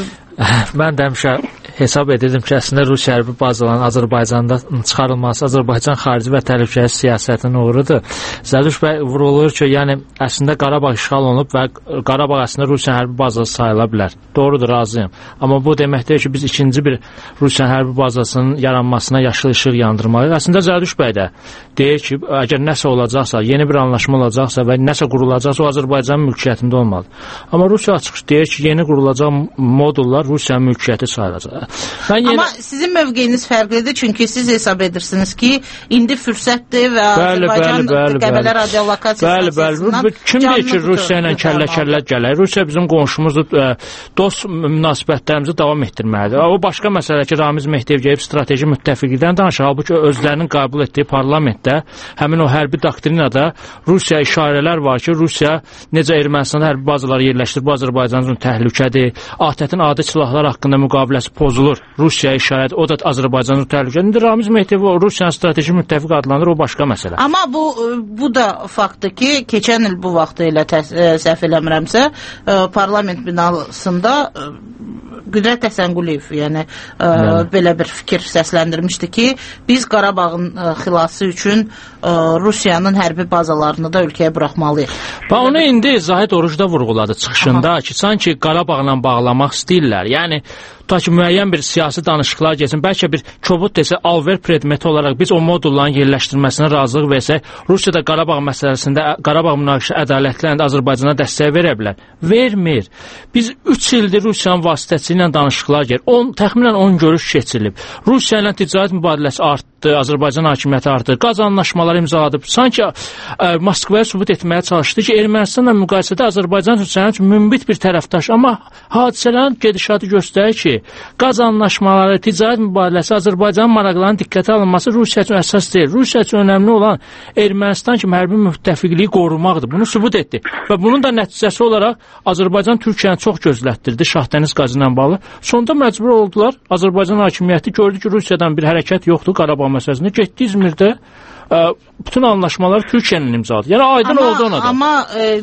mən də həmişə hesab edirdim ki, əslində Rusiya hərbi bazalarının Azərbaycanda çıxarılması Azərbaycan xarici və təhlükəsizlik siyasətinin uğrudur. Zəduş bəy vurulur ki, yəni əslində Qarabağ işğal olunub və Qarabağ əslində Rusiya hərbi bazası sayıla bilər. Doğrudur, razıyam. Amma bu demək deyil ki, biz ikinci bir Rusiya hərbi bazasının yaranmasına yaşıl işıq yandırmalıyıq. Əslində Zəduş bəy də deyir ki, əgər nəsə olacaqsa, yeni bir anlaşma olacaqsa və nəsə qurulacaqsa, o Azərbaycanın mülkiyyətində olmalıdır. Amma Rusiya açıq deyir ki, yeni qurulacaq modullar Rusiyanın mülkiyyəti sayılacaq. Yeni... Amma sizin mövqeyiniz fərqlidir, çünki siz hesab edirsiniz ki, indi fürsətdir və bəli, Azərbaycan bəli, Qəbələ radiolokasiya stansiyasından kim deyir ki, Rusiya ilə kəllə-kəllə gələr? Rusiya bizim qonşumuzdur, dost münasibətlərimizi davam etdirməlidir. O başqa məsələ ki, Ramiz Mehdiyev gəlib strateji müttəfiqlikdən danışır, halbuki özlərinin qəbul etdiyi parlamentdə, həmin o hərbi doktrinada Rusiya işarələr var ki, Rusiya necə Ermənistanda hərbi bazaları yerləşdirir, bu Azərbaycan üçün təhlükədir, ATƏT-in adi silahlar haqqında müqaviləsi pozulur. Rusiya işarədir, o da Azərbaycanın təhlükəsidir. Ramiz Mehdiyev Rusiyanın strateji müttəfiq adlanır, o başqa məsələ. Amma bu bu da faktdır ki, keçən il bu vaxtı ilə səhv eləmirəmsə, parlament binasında Qüdrət Həsənquliyev, yəni ə, belə bir fikir səsləndirmişdi ki, biz Qarabağın ə, xilası üçün ə, Rusiyanın hərbi bazalarını da ölkəyə buraxmalıyıq. Və onu indi Zahid Oruc da vurğuladı çıxışında. Aha. Ki, sanki Qarabağla bağlamaq istəyirlər. Yəni ta ki, müəyyən bir siyasi danışıqlar geçsin, bəlkə bir kobud desə, alver predmeti olaraq biz o modulların yerləşdirməsinə razılıq versək, Rusiyada Qarabağ məsələsində, Qarabağ münaqişə ədalətlərində Azərbaycana dəstək verə bilər. Vermir. Biz üç ildir Rusiyanın vasitəsi ilə danışıqlar gedir. Təxminən on görüş keçirilib. Rusiya ilə ticarət mübadiləsi artdı, Azərbaycan hakimiyyəti artdı, qaz anlaşmaları imzaladıb. Sanki ə, Moskvaya sübut etməyə çalışdı ki, Ermənistanla müqayisədə Azərbaycan üçün mümbit bir tərəfdaş. Amma hadisələrin gedişatı göstərir ki, qaz anlaşmaları, ticarət mübadiləsi, Azərbaycanın maraqlarının diqqətə alınması Rusiya üçün əsas deyil. Rusiya üçün önəmli olan Ermənistan kimi hərbi müttəfiqliyi qorumaqdır. Bunu sübut etdi. Və bunun da nəticəsi olaraq Azərbaycan Türkiyəni çox gözlətdirdi Şahdəniz qazı ilə bağlı. Sonda məcbur oldular. Azərbaycan hakimiyyəti gördü ki, Rusiyadan bir hərəkət yoxdur Qarabağ məsələsində. Getdi İzmirdə ə, bütün anlaşmaları Türkiyənin imzaladı. Yəni aydın amma, oldu ona da. Amma e,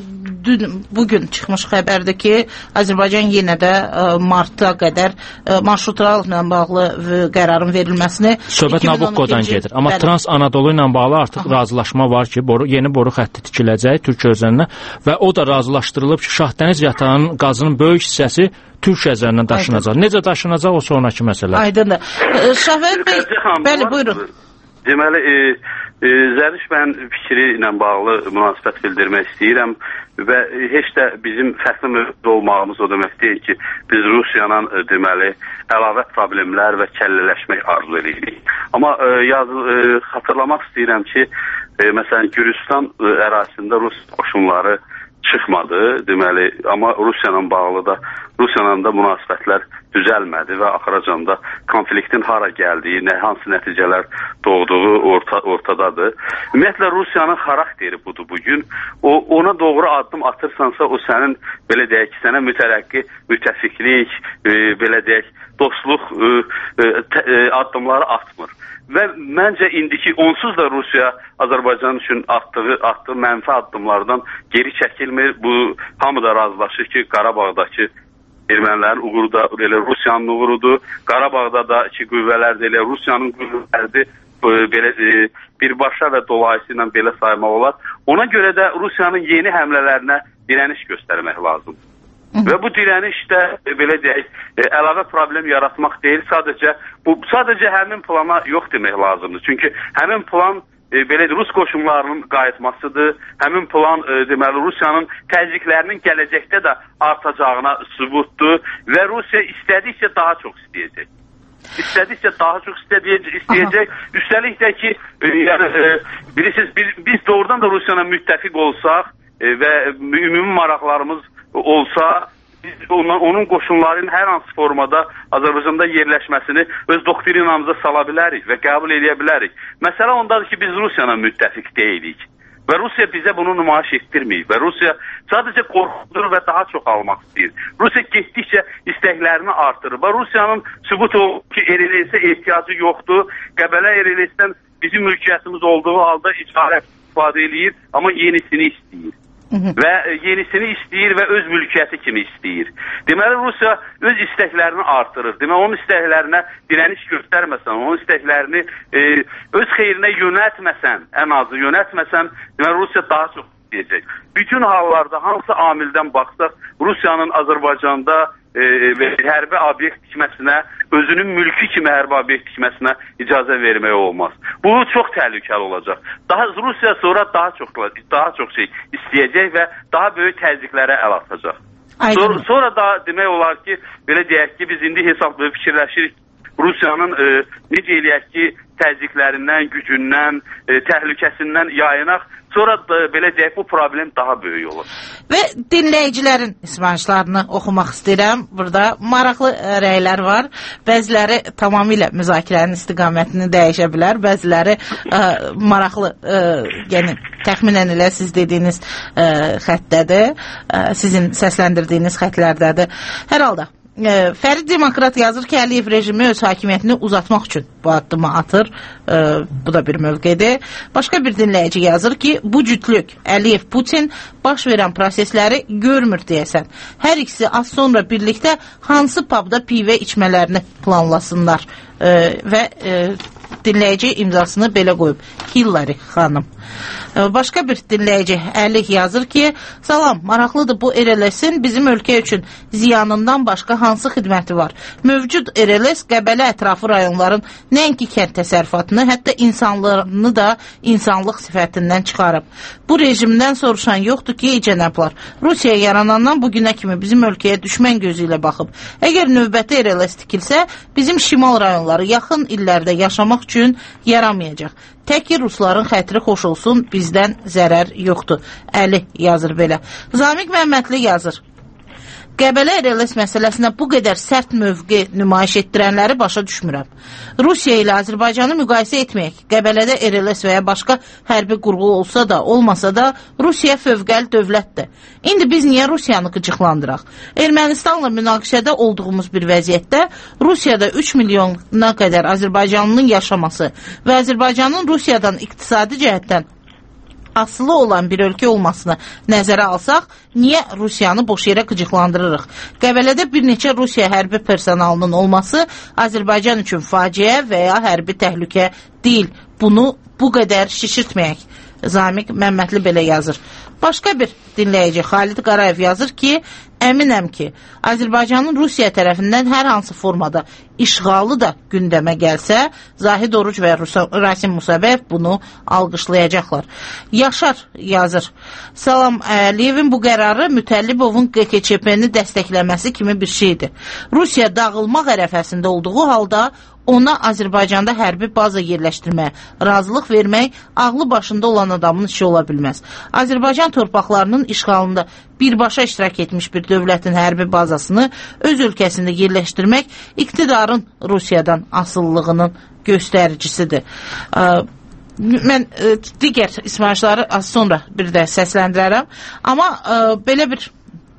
dün, bugün çıxmış xəbərdir ki, Azərbaycan yenə də ə, marta qədər ə, marşrutlarla bağlı ə, qərarın verilməsini söhbət Nabuccodan gedir. Amma bəli. Trans Anadolu ilə bağlı artıq Aha. razılaşma var ki, boru, yeni boru xətti tikiləcək Türkiyə üzərinə və o da razılaşdırılıb ki, Şahdəniz yatağının qazının böyük hissəsi Türkiyə üzərindən daşınacaq. Aydın. Necə daşınacaq o sonraki məsələ. Aydındır. Şahvət bəy, bəli, buyurun. Deməli, e, e, Zəriş bəyin fikri ilə bağlı münasibət bildirmək istəyirəm və heç də bizim fərqli mövqedə olmağımız o demək deyil ki, biz Rusiyanın e, deməli, əlavə problemlər və kəllələşmək arzu edirik. Amma e, yaz, e, xatırlamaq istəyirəm ki, e, məsələn, Gürcistan e, ərazisində Rus qoşunları çıxmadı, deməli, amma Rusiyanla bağlı da Rusiyanla da münasibətlər düzəlmədi və axıracanda konfliktin hara gəldiyi, nə hansı nəticələr doğduğu orta, ortadadır. Ümumiyyətlə Rusiyanın xarakteri budur bugün. O ona doğru addım atırsansa o sənin belə deyək ki, sənə mütərəqqi müttəfiqlik, e, belə deyək, dostluq e, e, addımları atmır. Və məncə indiki onsuz da Rusiya Azərbaycan üçün atdığı, atdığı mənfi addımlardan geri çəkilmir. Bu hamı da razılaşır ki, Qarabağdakı ermənilərin uğuru da elə Rusiyanın uğurudur. Qarabağda da ki, qüvvələr də elə Rusiyanın qüvvələridir. Belə e, birbaşa və dolayısıyla belə saymaq olar. Ona görə də Rusiyanın yeni həmlələrinə dirəniş göstərmək lazımdır. Və bu dirəniş də belə deyək, əlavə problem yaratmaq deyil, sadəcə bu sadəcə həmin plana yox demək lazımdır. Çünki həmin plan e, belə Rus qoşunlarının qayıtmasıdır. Həmin plan e, deməli Rusiyanın təzyiqlərinin gələcəkdə də artacağına sübutdur və Rusiya istədikcə daha çox istəyəcək. İstədikcə daha çox istəyəcək, istəyəcək. Üstəlik də ki, e, yəni e, bilirsiniz, biz, biz doğrudan da Rusiyanın müttəfiq olsaq e, və ümumi maraqlarımız olsa, biz onun, onun qoşunlarının hər hansı formada Azərbaycanda yerləşməsini öz doktrinamıza sala bilərik və qəbul edə bilərik. Məsələ ondadır ki, biz Rusiyanın müttəfiq deyilik və Rusiya bizə bunu nümayiş etdirməyib və Rusiya sadəcə qorxudur və daha çox almaq istəyir. Rusiya getdikcə istəklərini artırır və Rusiyanın sübut o ki, Ereleysə ehtiyacı yoxdur. Qəbələ Ereleysdən bizim mülkiyyətimiz olduğu halda icarə istifadə edir, amma yenisini istəyir. Və yenisini istəyir və öz mülkiyyəti kimi istəyir. Deməli, Rusiya öz istəklərini artırır. Deməli, onun istəklərinə dirəniş göstərməsən, onun istəklərini e, öz xeyrinə yönətməsən, ən azı yönətməsən, deməli, Rusiya daha çox istəyəcək. Bütün hallarda hansı amildən baxsaq, Rusiyanın Azərbaycanda e, hərbi obyekt tikməsinə, özünün mülkü kimi hərbi obyekt tikməsinə icazə vermək olmaz. Bu çox təhlükəli olacaq. Daha Rusiya sonra daha çox daha çox şey istəyəcək və daha böyük təzyiqlərə əl atacaq. Sonra, sonra da demək olar ki, belə deyək ki, biz indi hesab fikirləşirik. Rusiyanın e, necə eləyək ki, təzyiqlərindən, gücündən, e, təhlükəsindən yayınaq. Sonra da, belə deyək, bu problem daha böyük olur. Və dinləyicilərin ismançlarını oxumaq istəyirəm. Burada maraqlı rəylər var. Bəziləri tamamilə müzakirənin istiqamətini dəyişə bilər. Bəziləri ə, maraqlı, ə, yəni təxminən elə siz dediyiniz ə, xəttədir. Ə, sizin səsləndirdiyiniz xətlərdədir. Hər halda. Fərid Demokrat yazır ki, Əliyev rejimi öz hakimiyyətini uzatmaq üçün bu addımı atır. E, bu da bir mövqedir. Başqa bir dinləyici yazır ki, bu cütlük Əliyev Putin baş verən prosesləri görmür deyəsən. Hər ikisi az sonra birlikdə hansı pubda pivə içmələrini planlasınlar. E, və e, dinləyici imzasını belə qoyub. Hillary xanım. Başqa bir dinləyici Əli yazır ki, salam, maraqlıdır bu R L S-in bizim ölkə üçün ziyanından başqa hansı xidməti var? Mövcud R L S Qəbələ ətrafı rayonların nəinki kənd təsərrüfatını, hətta insanlarını da insanlıq sifətindən çıxarıb. Bu rejimdən soruşan yoxdur ki, ey cənablar, Rusiya yaranandan bugünə kimi bizim ölkəyə düşmən gözü ilə baxıb. Əgər növbəti R L S tikilsə, bizim şimal rayonları yaxın illərdə yaşamaq üçün yaramayacaq. Tək ki, Rusların xətri xoş olsun, bizdən zərər yoxdur. Əli yazır belə. Zamiq Məmmədli yazır. Qəbələ R L S məsələsinə bu qədər sərt mövqe nümayiş etdirənləri başa düşmürəm. Rusiya ilə Azərbaycanı müqayisə etməyək. Qəbələdə R L S və ya başqa hərbi qurğu olsa da, olmasa da Rusiya fövqəli dövlətdir. İndi biz niyə Rusiyanı qıcıqlandıraq? Ermənistanla münaqişədə olduğumuz bir vəziyyətdə Rusiyada üç milyona qədər Azərbaycanlının yaşaması və Azərbaycanın Rusiyadan iqtisadi cəhətdən asılı olan bir ölkə olmasını nəzərə alsaq, niyə Rusiyanı boş yerə qıcıqlandırırıq? Qəbələdə bir neçə Rusiya hərbi personalının olması Azərbaycan üçün faciə və ya hərbi təhlükə deyil. Bunu bu qədər şişirtməyək. Zamiq Məmmədli belə yazır. Başqa bir dinləyici Xalid Qarayev yazır ki, əminəm ki, Azərbaycanın Rusiya tərəfindən hər hansı formada işğalı da gündəmə gəlsə, Zahid Oruc və Rasim Musabəyev bunu alqışlayacaqlar. Yaşar yazır. Salam, Əliyevin bu qərarı Mütəllibovun Q K Ç P-ni dəstəkləməsi kimi bir şeydir. Rusiya dağılmaq ərəfəsində olduğu halda ona Azərbaycanda hərbi baza yerləşdirməyə razılıq vermək ağlı başında olan adamın işi ola bilməz. Azərbaycan torpaqlarının işğalında birbaşa iştirak etmiş bir dövlətin hərbi bazasını öz ölkəsində yerləşdirmək iqtidarın Rusiyadan asıllığının göstəricisidir. Mən digər ismarışları az sonra bir də səsləndirərəm. Amma belə bir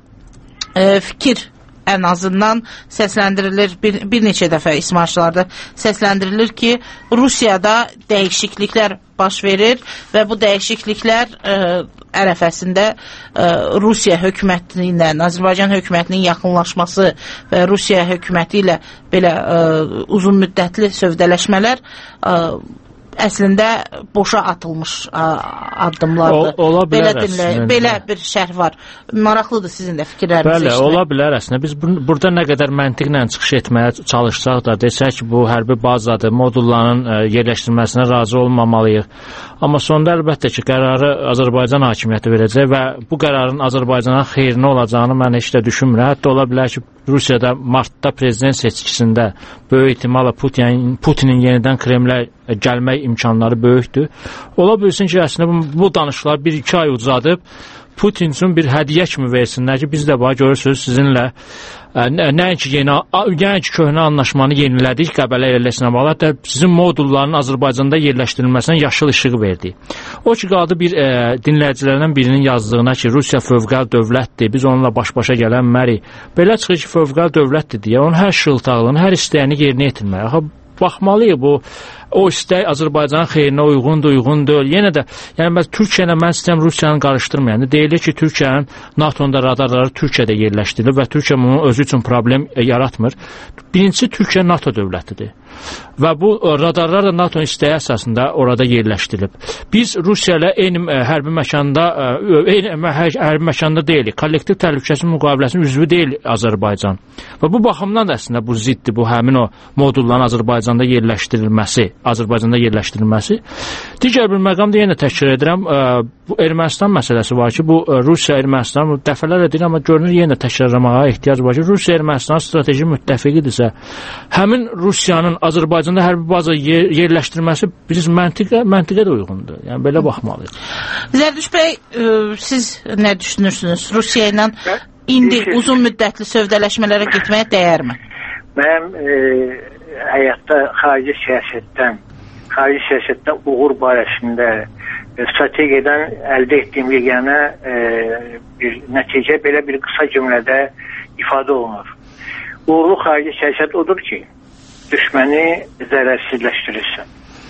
fikir ən azından səsləndirilir, bir, bir neçə dəfə ismarışlarda səsləndirilir ki, Rusiyada dəyişikliklər baş verir və bu dəyişikliklər ə, ərəfəsində ə, Rusiya hökuməti ilə Azərbaycan hökumətinin yaxınlaşması və Rusiya hökuməti ilə belə ə, uzun müddətli sövdələşmələr ə, əslində boşa atılmış ə, addımlardır. O, ola bilər belə, dinlə, belə bir şərh var. Maraqlıdır sizin də fikirlərinizi. Bəli, işləmək. ola bilər əslində. Biz bu, burada nə qədər məntiqlə çıxış etməyə çalışsaq da, desək ki, bu hərbi bazadır, modulların ə, yerləşdirilməsinə razı olmamalıyıq. Amma sonda əlbəttə ki, qərarı Azərbaycan hakimiyyəti verəcək və bu qərarın Azərbaycana xeyrinə olacağını mən heç də düşünmürəm. Hətta ola bilər ki, Rusiyada martda prezident seçkisində böyük ehtimalla Putin, Putinin yenidən Kremlə gəlmək imkanları böyükdür. Ola bilsin ki, əslində bu, bu danışıqlar bir-iki ay uzadıb Putin üçün bir hədiyyə kimi versinlər ki, biz də bax görürsünüz sizinlə ə, nəinki yeni, nəinki köhnə anlaşmanı yenilədik Qəbələ yerləşsinə bağlı, hətta sizin modulların Azərbaycanda yerləşdirilməsinə yaşıl işıq verdi. O ki, qaldı bir ə, dinləyicilərdən birinin yazdığına ki, Rusiya fövqəl dövlətdir, biz onunla baş-başa gələn mərik. Belə çıxır ki, fövqəl dövlətdir deyə onun hər şıltaqlığını, hər istəyəni yerinə yetirmək. Axı, baxmalıyıq bu, o istək Azərbaycanın xeyrinə uyğundur, uyğun deyil. Yenə də, yəni mən Türkiyə ilə mən istəyirəm Rusiyanı qarışdırmayın. Deyilir ki, Türkiyənin NATO'nun da radarları Türkiyədə yerləşdirilir və Türkiyə bunun özü üçün problem e, yaratmır. Birincisi, Türkiyə NATO dövlətidir. Və bu radarlar da NATO'nun istəyi əsasında orada yerləşdirilib. Biz Rusiya ilə eyni ə, hərbi məkanda, ə, eyni hərbi məkanda deyilik. Kollektiv təhlükəsizlik müqaviləsinin üzvü deyil Azərbaycan. Və bu baxımdan da əslində bu ziddir, bu həmin o modulların Azərbaycanda yerləşdirilməsi, Azərbaycanda yerləşdirilməsi. Digər bir məqamda yenə təkrar edirəm, ə, bu Ermənistan məsələsi var ki, bu ə, Rusiya Ermənistan dəfələrlə deyir, amma görünür yenə təkrarlamağa ehtiyac var ki, Rusiya Ermənistan strateji müttəfiqidirsə, həmin Rusiyanın Azərbaycanda hərbi baza yer, yerləşdirməsi biz məntiqə, məntiqə də uyğundur. Yəni belə baxmalıyıq. Zərdüş bəy, ə, siz nə düşünürsünüz? Rusiya ilə indi uzun müddətli sövdələşmələrə getməyə dəyərmi? Mənim e, həyatda xarici siyasətdən, xarici siyasətdə uğur barəsində e, strategiyadan əldə etdiyim yeganə e, bir nəticə belə bir qısa cümlədə ifadə olunur. Uğurlu xarici siyasət odur ki, düşməni zərərsizləşdirirsən.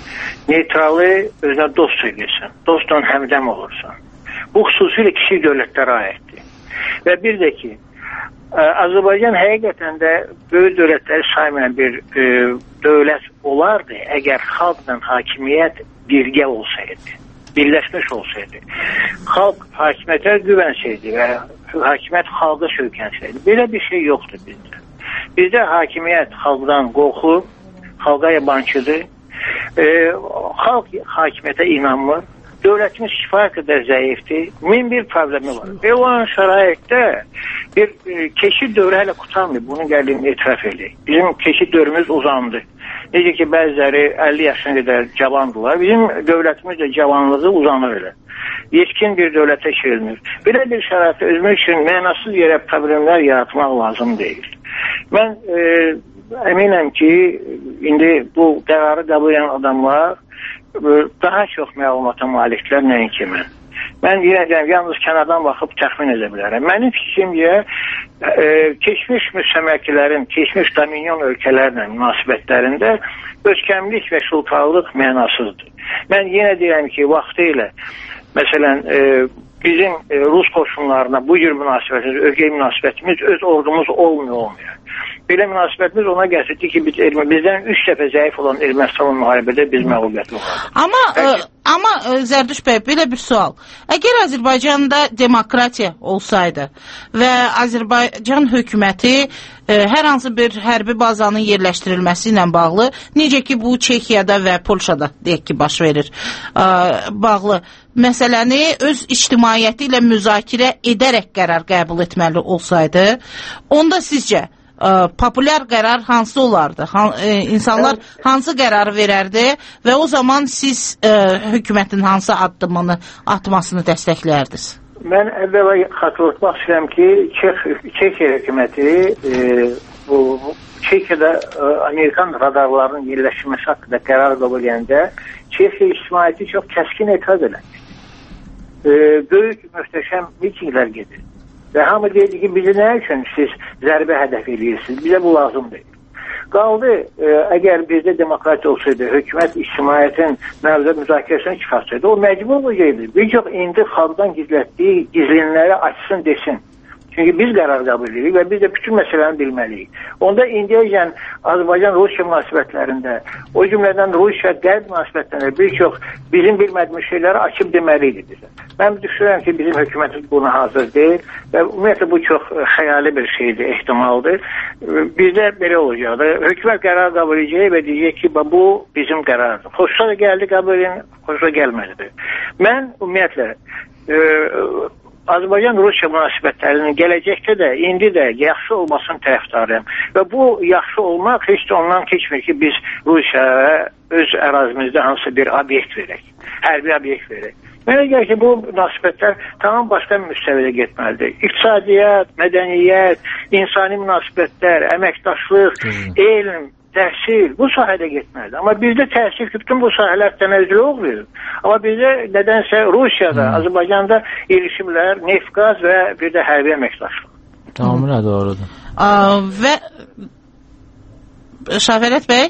Neytralı özünə dost edirsən. Dostla həmdəm olursan. Bu xüsusilə kiçik dövlətlərə aiddir. Və bir də ki, Azərbaycan həqiqətən də böyük dövlətləri saymayan bir e, dövlət olardı, əgər xalqla hakimiyyət birgə olsaydı, birləşmiş olsaydı. Xalq hakimiyyətə güvənsəydi və hakimiyyət xalqa söykənsəydi. Belə bir şey yoxdur bizdə. Bizdə hakimiyyət xalqdan qorxur, xalqa yabancıdır, e, xalq hakimiyyətə inanmır, dövlətimiz kifayət qədər zəifdir, min bir problemi var. Belə olan şəraitdə bir e, keçid dövrü hələ qutarmıyor, bunu gəlin etiraf edək. Bizim keçid dövrümüz uzandı. Necə ki, bəziləri əlli yaşına qədər cavandılar, bizim dövlətimiz də cavanlığı uzanır elə. Yetkin bir dövlətə çevrilir. Belə bir şəraitdə özümüz üçün mənasız yerə problemlər yaratmaq lazım deyil. Mən e, əminəm ki, indi bu qərarı qəbul edən adamlar e, daha çox məlumata maliklər nəinki mən. Mən yenə deyəm, yalnız kənardan baxıb təxmin edə bilərəm. Mənim fikrimcə e, keçmiş müstəmləkələrin, keçmiş dominion ölkələrlə münasibətlərində ölkəmlik və şultaqlıq mənasızdır. Mən yenə deyirəm ki, vaxtı ilə Məsələn, e, bizim e, Rus qoşunlarına bu cür münasibətimiz, ögey münasibətimiz öz ordumuz olmuyor, olmuyor. Belə münasibətimiz ona gətirdi ki, biz, bizdən üç dəfə zəif olan Ermənistan müharibədə biz məğlubiyyətli olduq. Amma, ə, amma ə, Zərdüş bəy, belə bir sual. Əgər Azərbaycanda demokratiya olsaydı və Azərbaycan hökuməti ə, hər hansı bir hərbi bazanın yerləşdirilməsi ilə bağlı, necə ki bu Çexiyada və Polşada deyək ki baş verir, ə, bağlı məsələni öz ictimaiyyəti ilə müzakirə edərək qərar qəbul etməli olsaydı, onda sizcə Ə, populyar qərar hansı olardı? Han, e, insanlar hansı qərarı verərdi və o zaman siz e, hökumətin hansı addımını atmasını dəstəklərdiniz? Mən əvvəla xatırlatmaq istəyirəm ki, Çekiya hökuməti e, bu Çekiyada e, Amerikan radarlarının yerləşməsi haqqında qərar qəbul edəndə Çekiya ictimaiyyəti çox kəskin etiraz elədi. E, böyük, möhtəşəm mitinglər gedir. Və hamı deyildi ki, bizi nə üçün siz zərbə hədəf edirsiniz? Bizə bu lazım deyil. Qaldı, e, əgər bizdə demokratiya olsaydı, hökumət ictimaiyyətin mövzuda müzakirəsini çıxarsaydı, o məcbur olacaqdı. Bir çox indi xalqdan gizlətdiyi gizlinləri açsın desin. Çünki biz qərar qəbul edirik və biz də bütün məsələni bilməliyik. Onda indiyəcən Azərbaycan-Rusiya münasibətlərində, o cümlədən Rusiya-Qərb münasibətlərində bir çox bizim bilmədiyimiz şeyləri açıb deməliydi bizə. Mən düşünürəm ki, bizim hökumətimiz buna hazır deyil və ümumiyyətlə bu çox xəyali bir şeydir, ehtimaldır. Bizdə belə olacaqdır. Hökumət qərar qəbul edəcək və deyəcək ki, bu bizim qərardır. Xoşsa da gəldi qəbul edin, xoşsa gəlmədi. Mən ümumiyyətlə e, Azərbaycan-Rusiya münasibətlərinin gələcəkdə də, indi də yaxşı olmasının tərəfdarıyam. Və bu yaxşı olmaq heç də ondan keçmir ki, biz Rusiyaya öz ərazimizdə hansı bir obyekt verək, hərbi obyekt verək. Mənə gəlir ki, bu münasibətlər tamam başqa müstəvidə getməlidir. İqtisadiyyat, mədəniyyət, insani münasibətlər, əməkdaşlıq, elm, təhsil bu sahədə getməlidir. Amma bizdə təhsil bütün bu sahələr tənəzzül olmuyor. Amma bizdə nədənsə Rusiyada, hmm. Azərbaycanda erişimlər, neft, qaz və bir də hərbi əməkdaşlıq. Tamamilə doğrudur. Ə, və Şafərət bəy?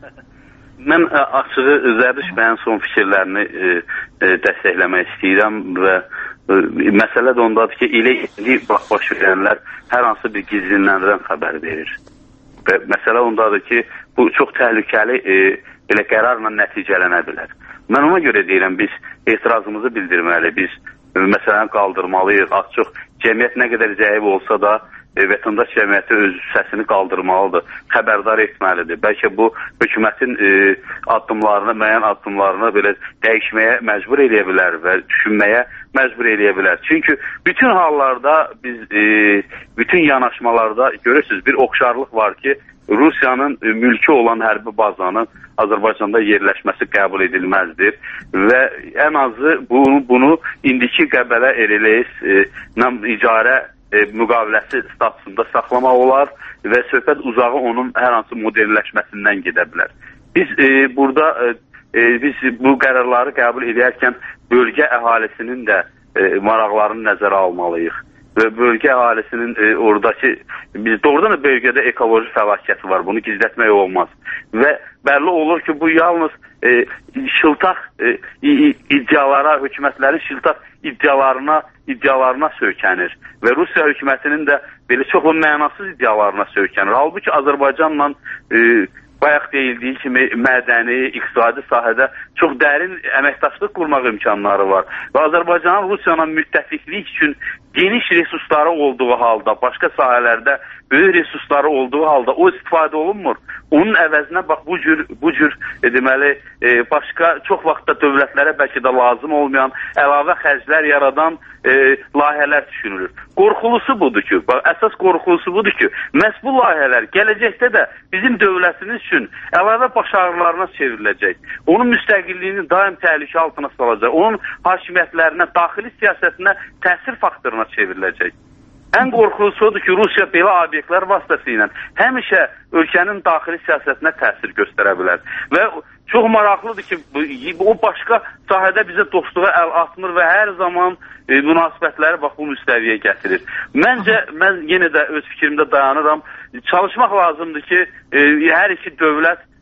Mən ə, açığı Zərdiş bəyin son fikirlərini ə, ə, dəstəkləmək istəyirəm və ə, məsələ də ondadır ki, elə indi baş verənlər hər hansı bir gizlinlərdən xəbər verir. Və məsələ ondadır ki, bu çox təhlükəli e, belə qərarla nəticələnə bilər. Mən ona görə deyirəm, biz etirazımızı bildirməli, biz e, məsələni qaldırmalıyıq. Az çox cəmiyyət nə qədər zəif olsa da e, vətəndaş cəmiyyəti öz səsini qaldırmalıdır, xəbərdar etməlidir. Bəlkə bu hökumətin e, addımlarını, müəyyən addımlarını belə dəyişməyə məcbur eləyə bilər və düşünməyə məcbur eləyə bilər. Çünki bütün hallarda biz e, bütün yanaşmalarda görürsünüz bir oxşarlıq var ki, Rusiyanın e, mülki olan hərbi bazanın Azərbaycanda yerləşməsi qəbul edilməzdir və ən azı bunu, bunu indiki Qəbələ Ereleys e, icarə e, müqaviləsi statusunda saxlamaq olar və söhbət uzağı onun hər hansı modernləşməsindən gedə bilər. Biz e, burada e, e, biz bu qərarları qəbul edərkən bölgə əhalisinin də e, maraqlarını nəzərə almalıyıq. Və bölgə əhalisinin e, oradakı, biz doğrudan da bölgədə ekoloji fəlakəti var, bunu gizlətmək olmaz. Və bəlli olur ki, bu yalnız e, şıltaq e, iddialara, hökumətlərin şıltaq iddialarına, iddialarına söykənir. Və Rusiya hökumətinin də belə çox mənasız iddialarına söykənir. Halbuki Azərbaycanla e, bayaq deyildiyi kimi mədəni, iqtisadi sahədə çox dərin əməkdaşlıq qurmaq imkanları var. Və Azərbaycanın Rusiyanın müttəfiqlik üçün geniş resursları olduğu halda, başqa sahələrdə böyük resursları olduğu halda o istifadə olunmur. Onun əvəzinə bax bu cür, bu cür e, deməli, e, başqa çox vaxtda dövlətlərə bəlkə də lazım olmayan əlavə xərclər yaradan e, layihələr düşünülür. Qorxulusu budur ki, bax, əsas qorxulusu budur ki, məhz bu layihələr gələcəkdə də bizim dövlətimiz üçün əlavə baş ağrılarına çevriləcək. Onun müstəqilliyini daim təhlükə altına salacaq. Onun hakimiyyətlərinə, daxili siyasətinə təsir faktoruna çevriləcək. Ən qorxulusu odur ki, Rusiya belə obyektlər vasitəsilə həmişə ölkənin daxili siyasətinə təsir göstərə bilər. Və çox maraqlıdır ki, o başqa sahədə bizə dostluğa əl atmır və hər zaman e, münasibətləri bax bu müstəviyə gətirir. Məncə, mən yenə də öz fikrimdə dayanıram. Çalışmaq lazımdır ki, e, hər iki dövlət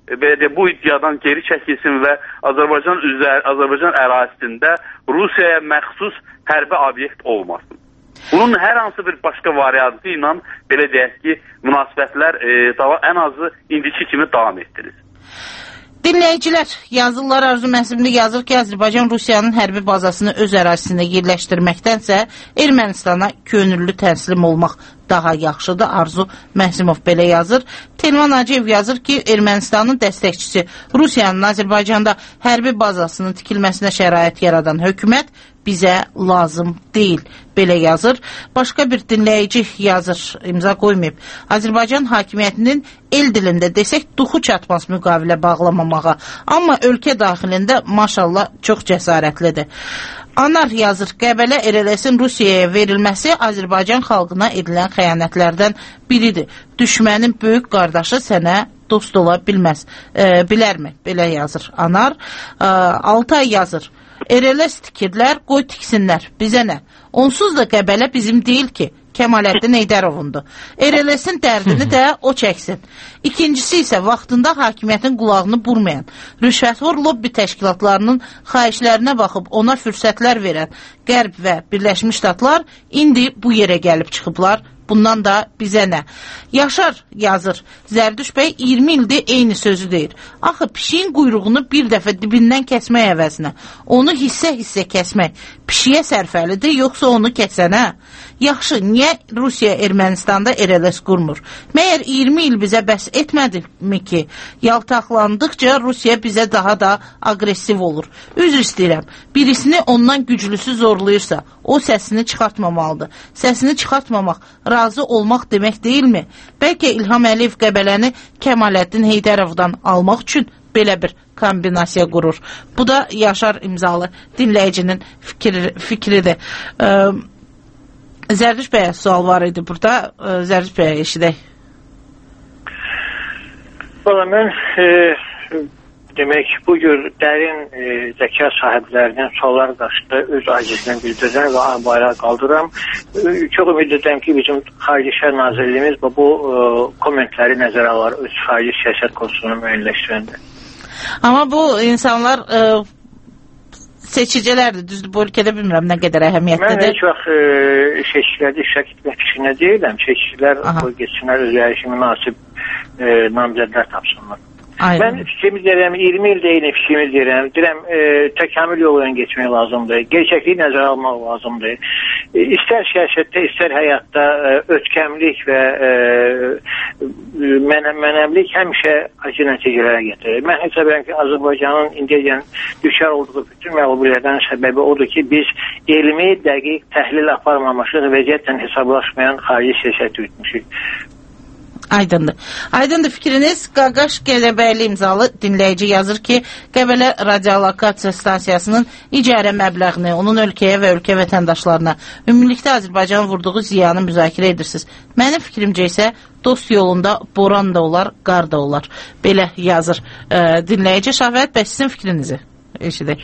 belə bu iddiadan geri çəkilsin və Azərbaycan üzər, Azərbaycan ərazisində Rusiyaya məxsus hərbi obyekt olmasın. Bunun hər hansı bir başqa variantı ilə belə deyək ki, münasibətlər e, ən azı indiki kimi davam etdirir. Dinləyicilər yazırlar, Arzu Məsimli yazır ki, Azərbaycan Rusiyanın hərbi bazasını öz ərazisində yerləşdirməkdənsə Ermənistana könüllü təslim olmaq daha yaxşıdır. Arzu Məsimov belə yazır. Telman Hacıyev yazır ki, Ermənistanın dəstəkçisi Rusiyanın Azərbaycanda hərbi bazasının tikilməsinə şərait yaradan hökumət bizə lazım deyil. Belə yazır. Başqa bir dinləyici yazır, imza qoymayıb. Azərbaycan hakimiyyətinin el dilində desək duxu çatmaz müqavilə bağlamamağa. Amma ölkə daxilində maşallah çox cəsarətlidir. Anar yazır, Qəbələ R L S-in Rusiyaya verilməsi Azərbaycan xalqına edilən xəyanətlərdən biridir. Düşmənin böyük qardaşı sənə dost ola bilməz. E, bilərmi? Belə yazır Anar. E, Altay yazır. R L S tikirlər, qoy tiksinlər. Bizə nə? Onsuz da Qəbələ bizim deyil ki, Kəmaləddin Heydərovundur. R L S-in dərdini də o çəksin. İkincisi isə vaxtında hakimiyyətin qulağını burmayan, rüşvətxor lobbi təşkilatlarının xahişlərinə baxıb ona fürsətlər verən Qərb və Birləşmiş Ştatlar indi bu yerə gəlib çıxıblar. Bundan da bizə nə? Yaşar yazır, Zərdüş bəy iyirmi ildir eyni sözü deyir. Axı pişiyin quyruğunu bir dəfə dibindən kəsmək əvəzinə, onu hissə-hissə kəsmək pişiyə sərfəlidir, yoxsa onu kəsənə? Yaxşı, niyə Rusiya Ermənistanda R L S qurmur? Məyər iyirmi il bizə bəs etmədimi ki, yaltaqlandıqca Rusiya bizə daha da agresiv olur. Üzr istəyirəm, birisini ondan güclüsü zorlayırsa, o səsini çıxartmamalıdır. Səsini çıxartmamaq, razı olmaq demək deyilmi? Bəlkə İlham Əliyev Qəbələni Kəmaləddin Heydərovdan almaq üçün belə bir kombinasiya qurur. Bu da Yaşar imzalı dinləyicinin fikri, fikridir. Ee, Zərdüş bəyə sual var idi burada. Zərdüş bəyə eşidək. Valla mən e, demək bu cür dərin e, zəka sahiblərinin suallar qarşısında öz acizini bildirirəm və bayrağı qaldıram. E, çox ümid edirəm ki, bizim Xarici İşlər Nazirliyimiz bu, bu e, kommentləri nəzərə alır öz xarici siyasət konusunu müəyyənləşdirəndə. Amma bu insanlar e, seçicilərdir, düzdür, bu ölkədə bilmirəm nə qədər əhəmiyyətlidir. Mən heç vaxt e, seçkilərdə iştirak etmək fikrinə deyiləm. Seçkilər geçsinlər, özləri münasib e, namizədlər tapsınlar. Aynen. Mən fikrimi deyirəm, iyirmi ildə eyni fikrimi deyirəm. Deyirəm, e, təkamül yolu ilə geçmək lazımdır. Gerçəkliyi nəzərə almaq lazımdır. E, istər siyasətdə, istər həyatda e, ötkəmlik və e, mənəm, mənəmlik həmişə acı nəticələrə getirir. Mən hesablayıram ki, Azərbaycanın indiyən düşər olduğu bütün məğlubiyyətlərin səbəbi odur ki, biz elmi, dəqiq təhlil aparmamışıq, vəziyyətlə hesablaşmayan xarici siyasət yürütmüşük. Aydındır. Aydındır fikriniz. Qaqaş Qələbəyli imzalı dinləyici yazır ki, Qəbələ radiolokasiya stansiyasının icarə məbləğini, onun ölkəyə və ölkə vətəndaşlarına ümumilikdə Azərbaycanın vurduğu ziyanı müzakirə edirsiniz. Mənim fikrimcə isə dost yolunda boran da olar, qar da olar. Belə yazır e, dinləyici. Şahvət bəy, sizin fikrinizi eşidək.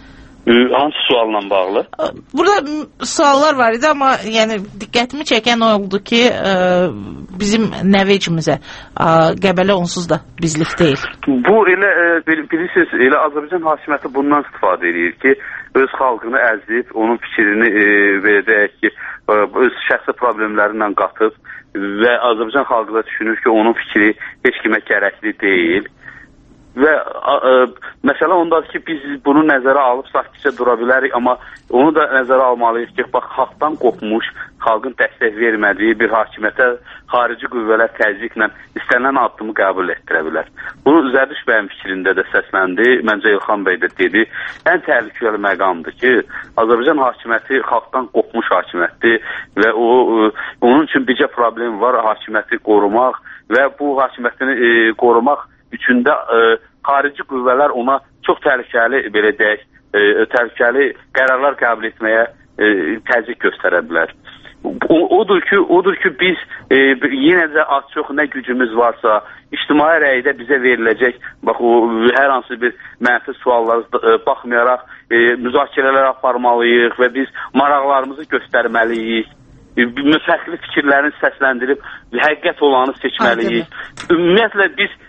Hansı sualla bağlı? Burada suallar var idi, amma yəni diqqətimi çəkən oldu ki, e, bizim nəvecimizə e, Qəbələ onsuz da bizlik deyil. Bu elə e, bilirsiniz, elə Azərbaycan hakimiyyəti bundan istifadə edir ki, öz xalqını əzib, onun fikrini e, belə deyək ki, e, öz şəxsi problemlərindən qatıb və Azərbaycan xalqı da düşünür ki, onun fikri heç kimə gərəkli deyil. Və ə, məsələ ondadır ki, biz bunu nəzərə alıb sakitcə dura bilərik, amma onu da nəzərə almalıyıq ki, bax, xalqdan qopmuş, xalqın dəstək vermədiyi bir hakimiyyətə xarici qüvvələr təzyiqlə istənilən addımı qəbul etdirə bilər. Bunu Zərdüş bəyin fikrində də səsləndi, məncə İlxan bəy də dedi. Ən təhlükəli məqamdır ki, Azərbaycan hakimiyyəti xalqdan qopmuş hakimiyyətdir və o, onun üçün bircə problem var, hakimiyyəti qorumaq və bu hakimiyyətini e, qorumaq üçündə e, xarici qüvvələr ona çox təhlükəli, belə deyək, e, təhlükəli qərarlar qəbul etməyə e, təzyiq göstərə bilər. O, odur ki, odur ki biz e, yenə də az çox nə gücümüz varsa, ictimai rəydə bizə veriləcək, bax o hər hansı bir mənfi suallara e, baxmayaraq e, müzakirələr aparmalıyıq və biz maraqlarımızı göstərməliyik. Müfərqli fikirlərini səsləndirib həqiqət olanı seçməliyik. Ümumiyyətlə biz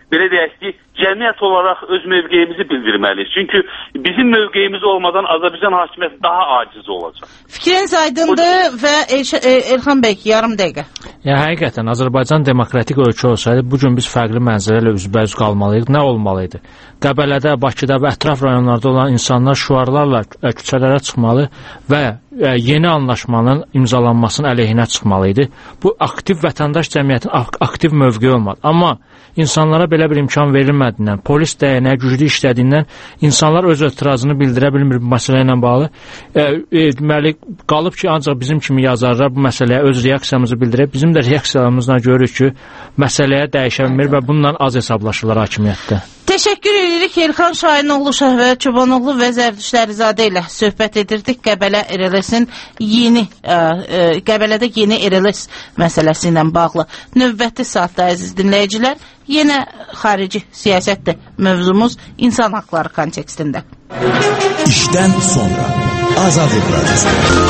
belə deyək ki, cəmiyyət olaraq öz mövqeyimizi bildirməliyik. Çünki bizim mövqeyimiz olmadan Azərbaycan hakimiyyəti daha aciz olacaq. Fikriniz aydındır və Elxan bəy, yarım dəqiqə. Ya, həqiqətən Azərbaycan demokratik ölkə olsaydı, bugün biz fərqli mənzərələ üzbəüz qalmalıyıq. Nə olmalıydı? Qəbələdə, Bakıda və ətraf rayonlarda olan insanlar şüarlarla küçələrə çıxmalı və yeni anlaşmanın imzalanmasının əleyhinə çıxmalıydı. Bu, aktiv vətəndaş cəmiyyətin aktiv mövqeyi olmalı. Amma insanlara belə bir imkan verilmədiyindən, polis dəyənəyə güclü işlədiyindən insanlar öz etirazını bildirə bilmir bu məsələ ilə bağlı. Deməli, qalıb ki, ancaq bizim kimi yazarlar bu məsələyə öz reaksiyamızı bildirək. Bizim də reaksiyalarımızdan görürük ki, məsələyə dəyişə bilmir və bununla az hesablaşırlar hakimiyyətdə. Təşəkkür edirik. Elxan Şahinoğlu, Şəhvət Çobanoğlu və Zərdüştlərizadə ilə söhbət edirdik. Qəbələ R L S-in yeni, ə, ə, Qəbələdə yeni R L S məsələsi ilə bağlı. Növbəti saatda, əziz dinləyicilər, yenə xarici siyasətdir mövzumuz insan haqları kontekstində. İşdən sonra Azad Radiosu.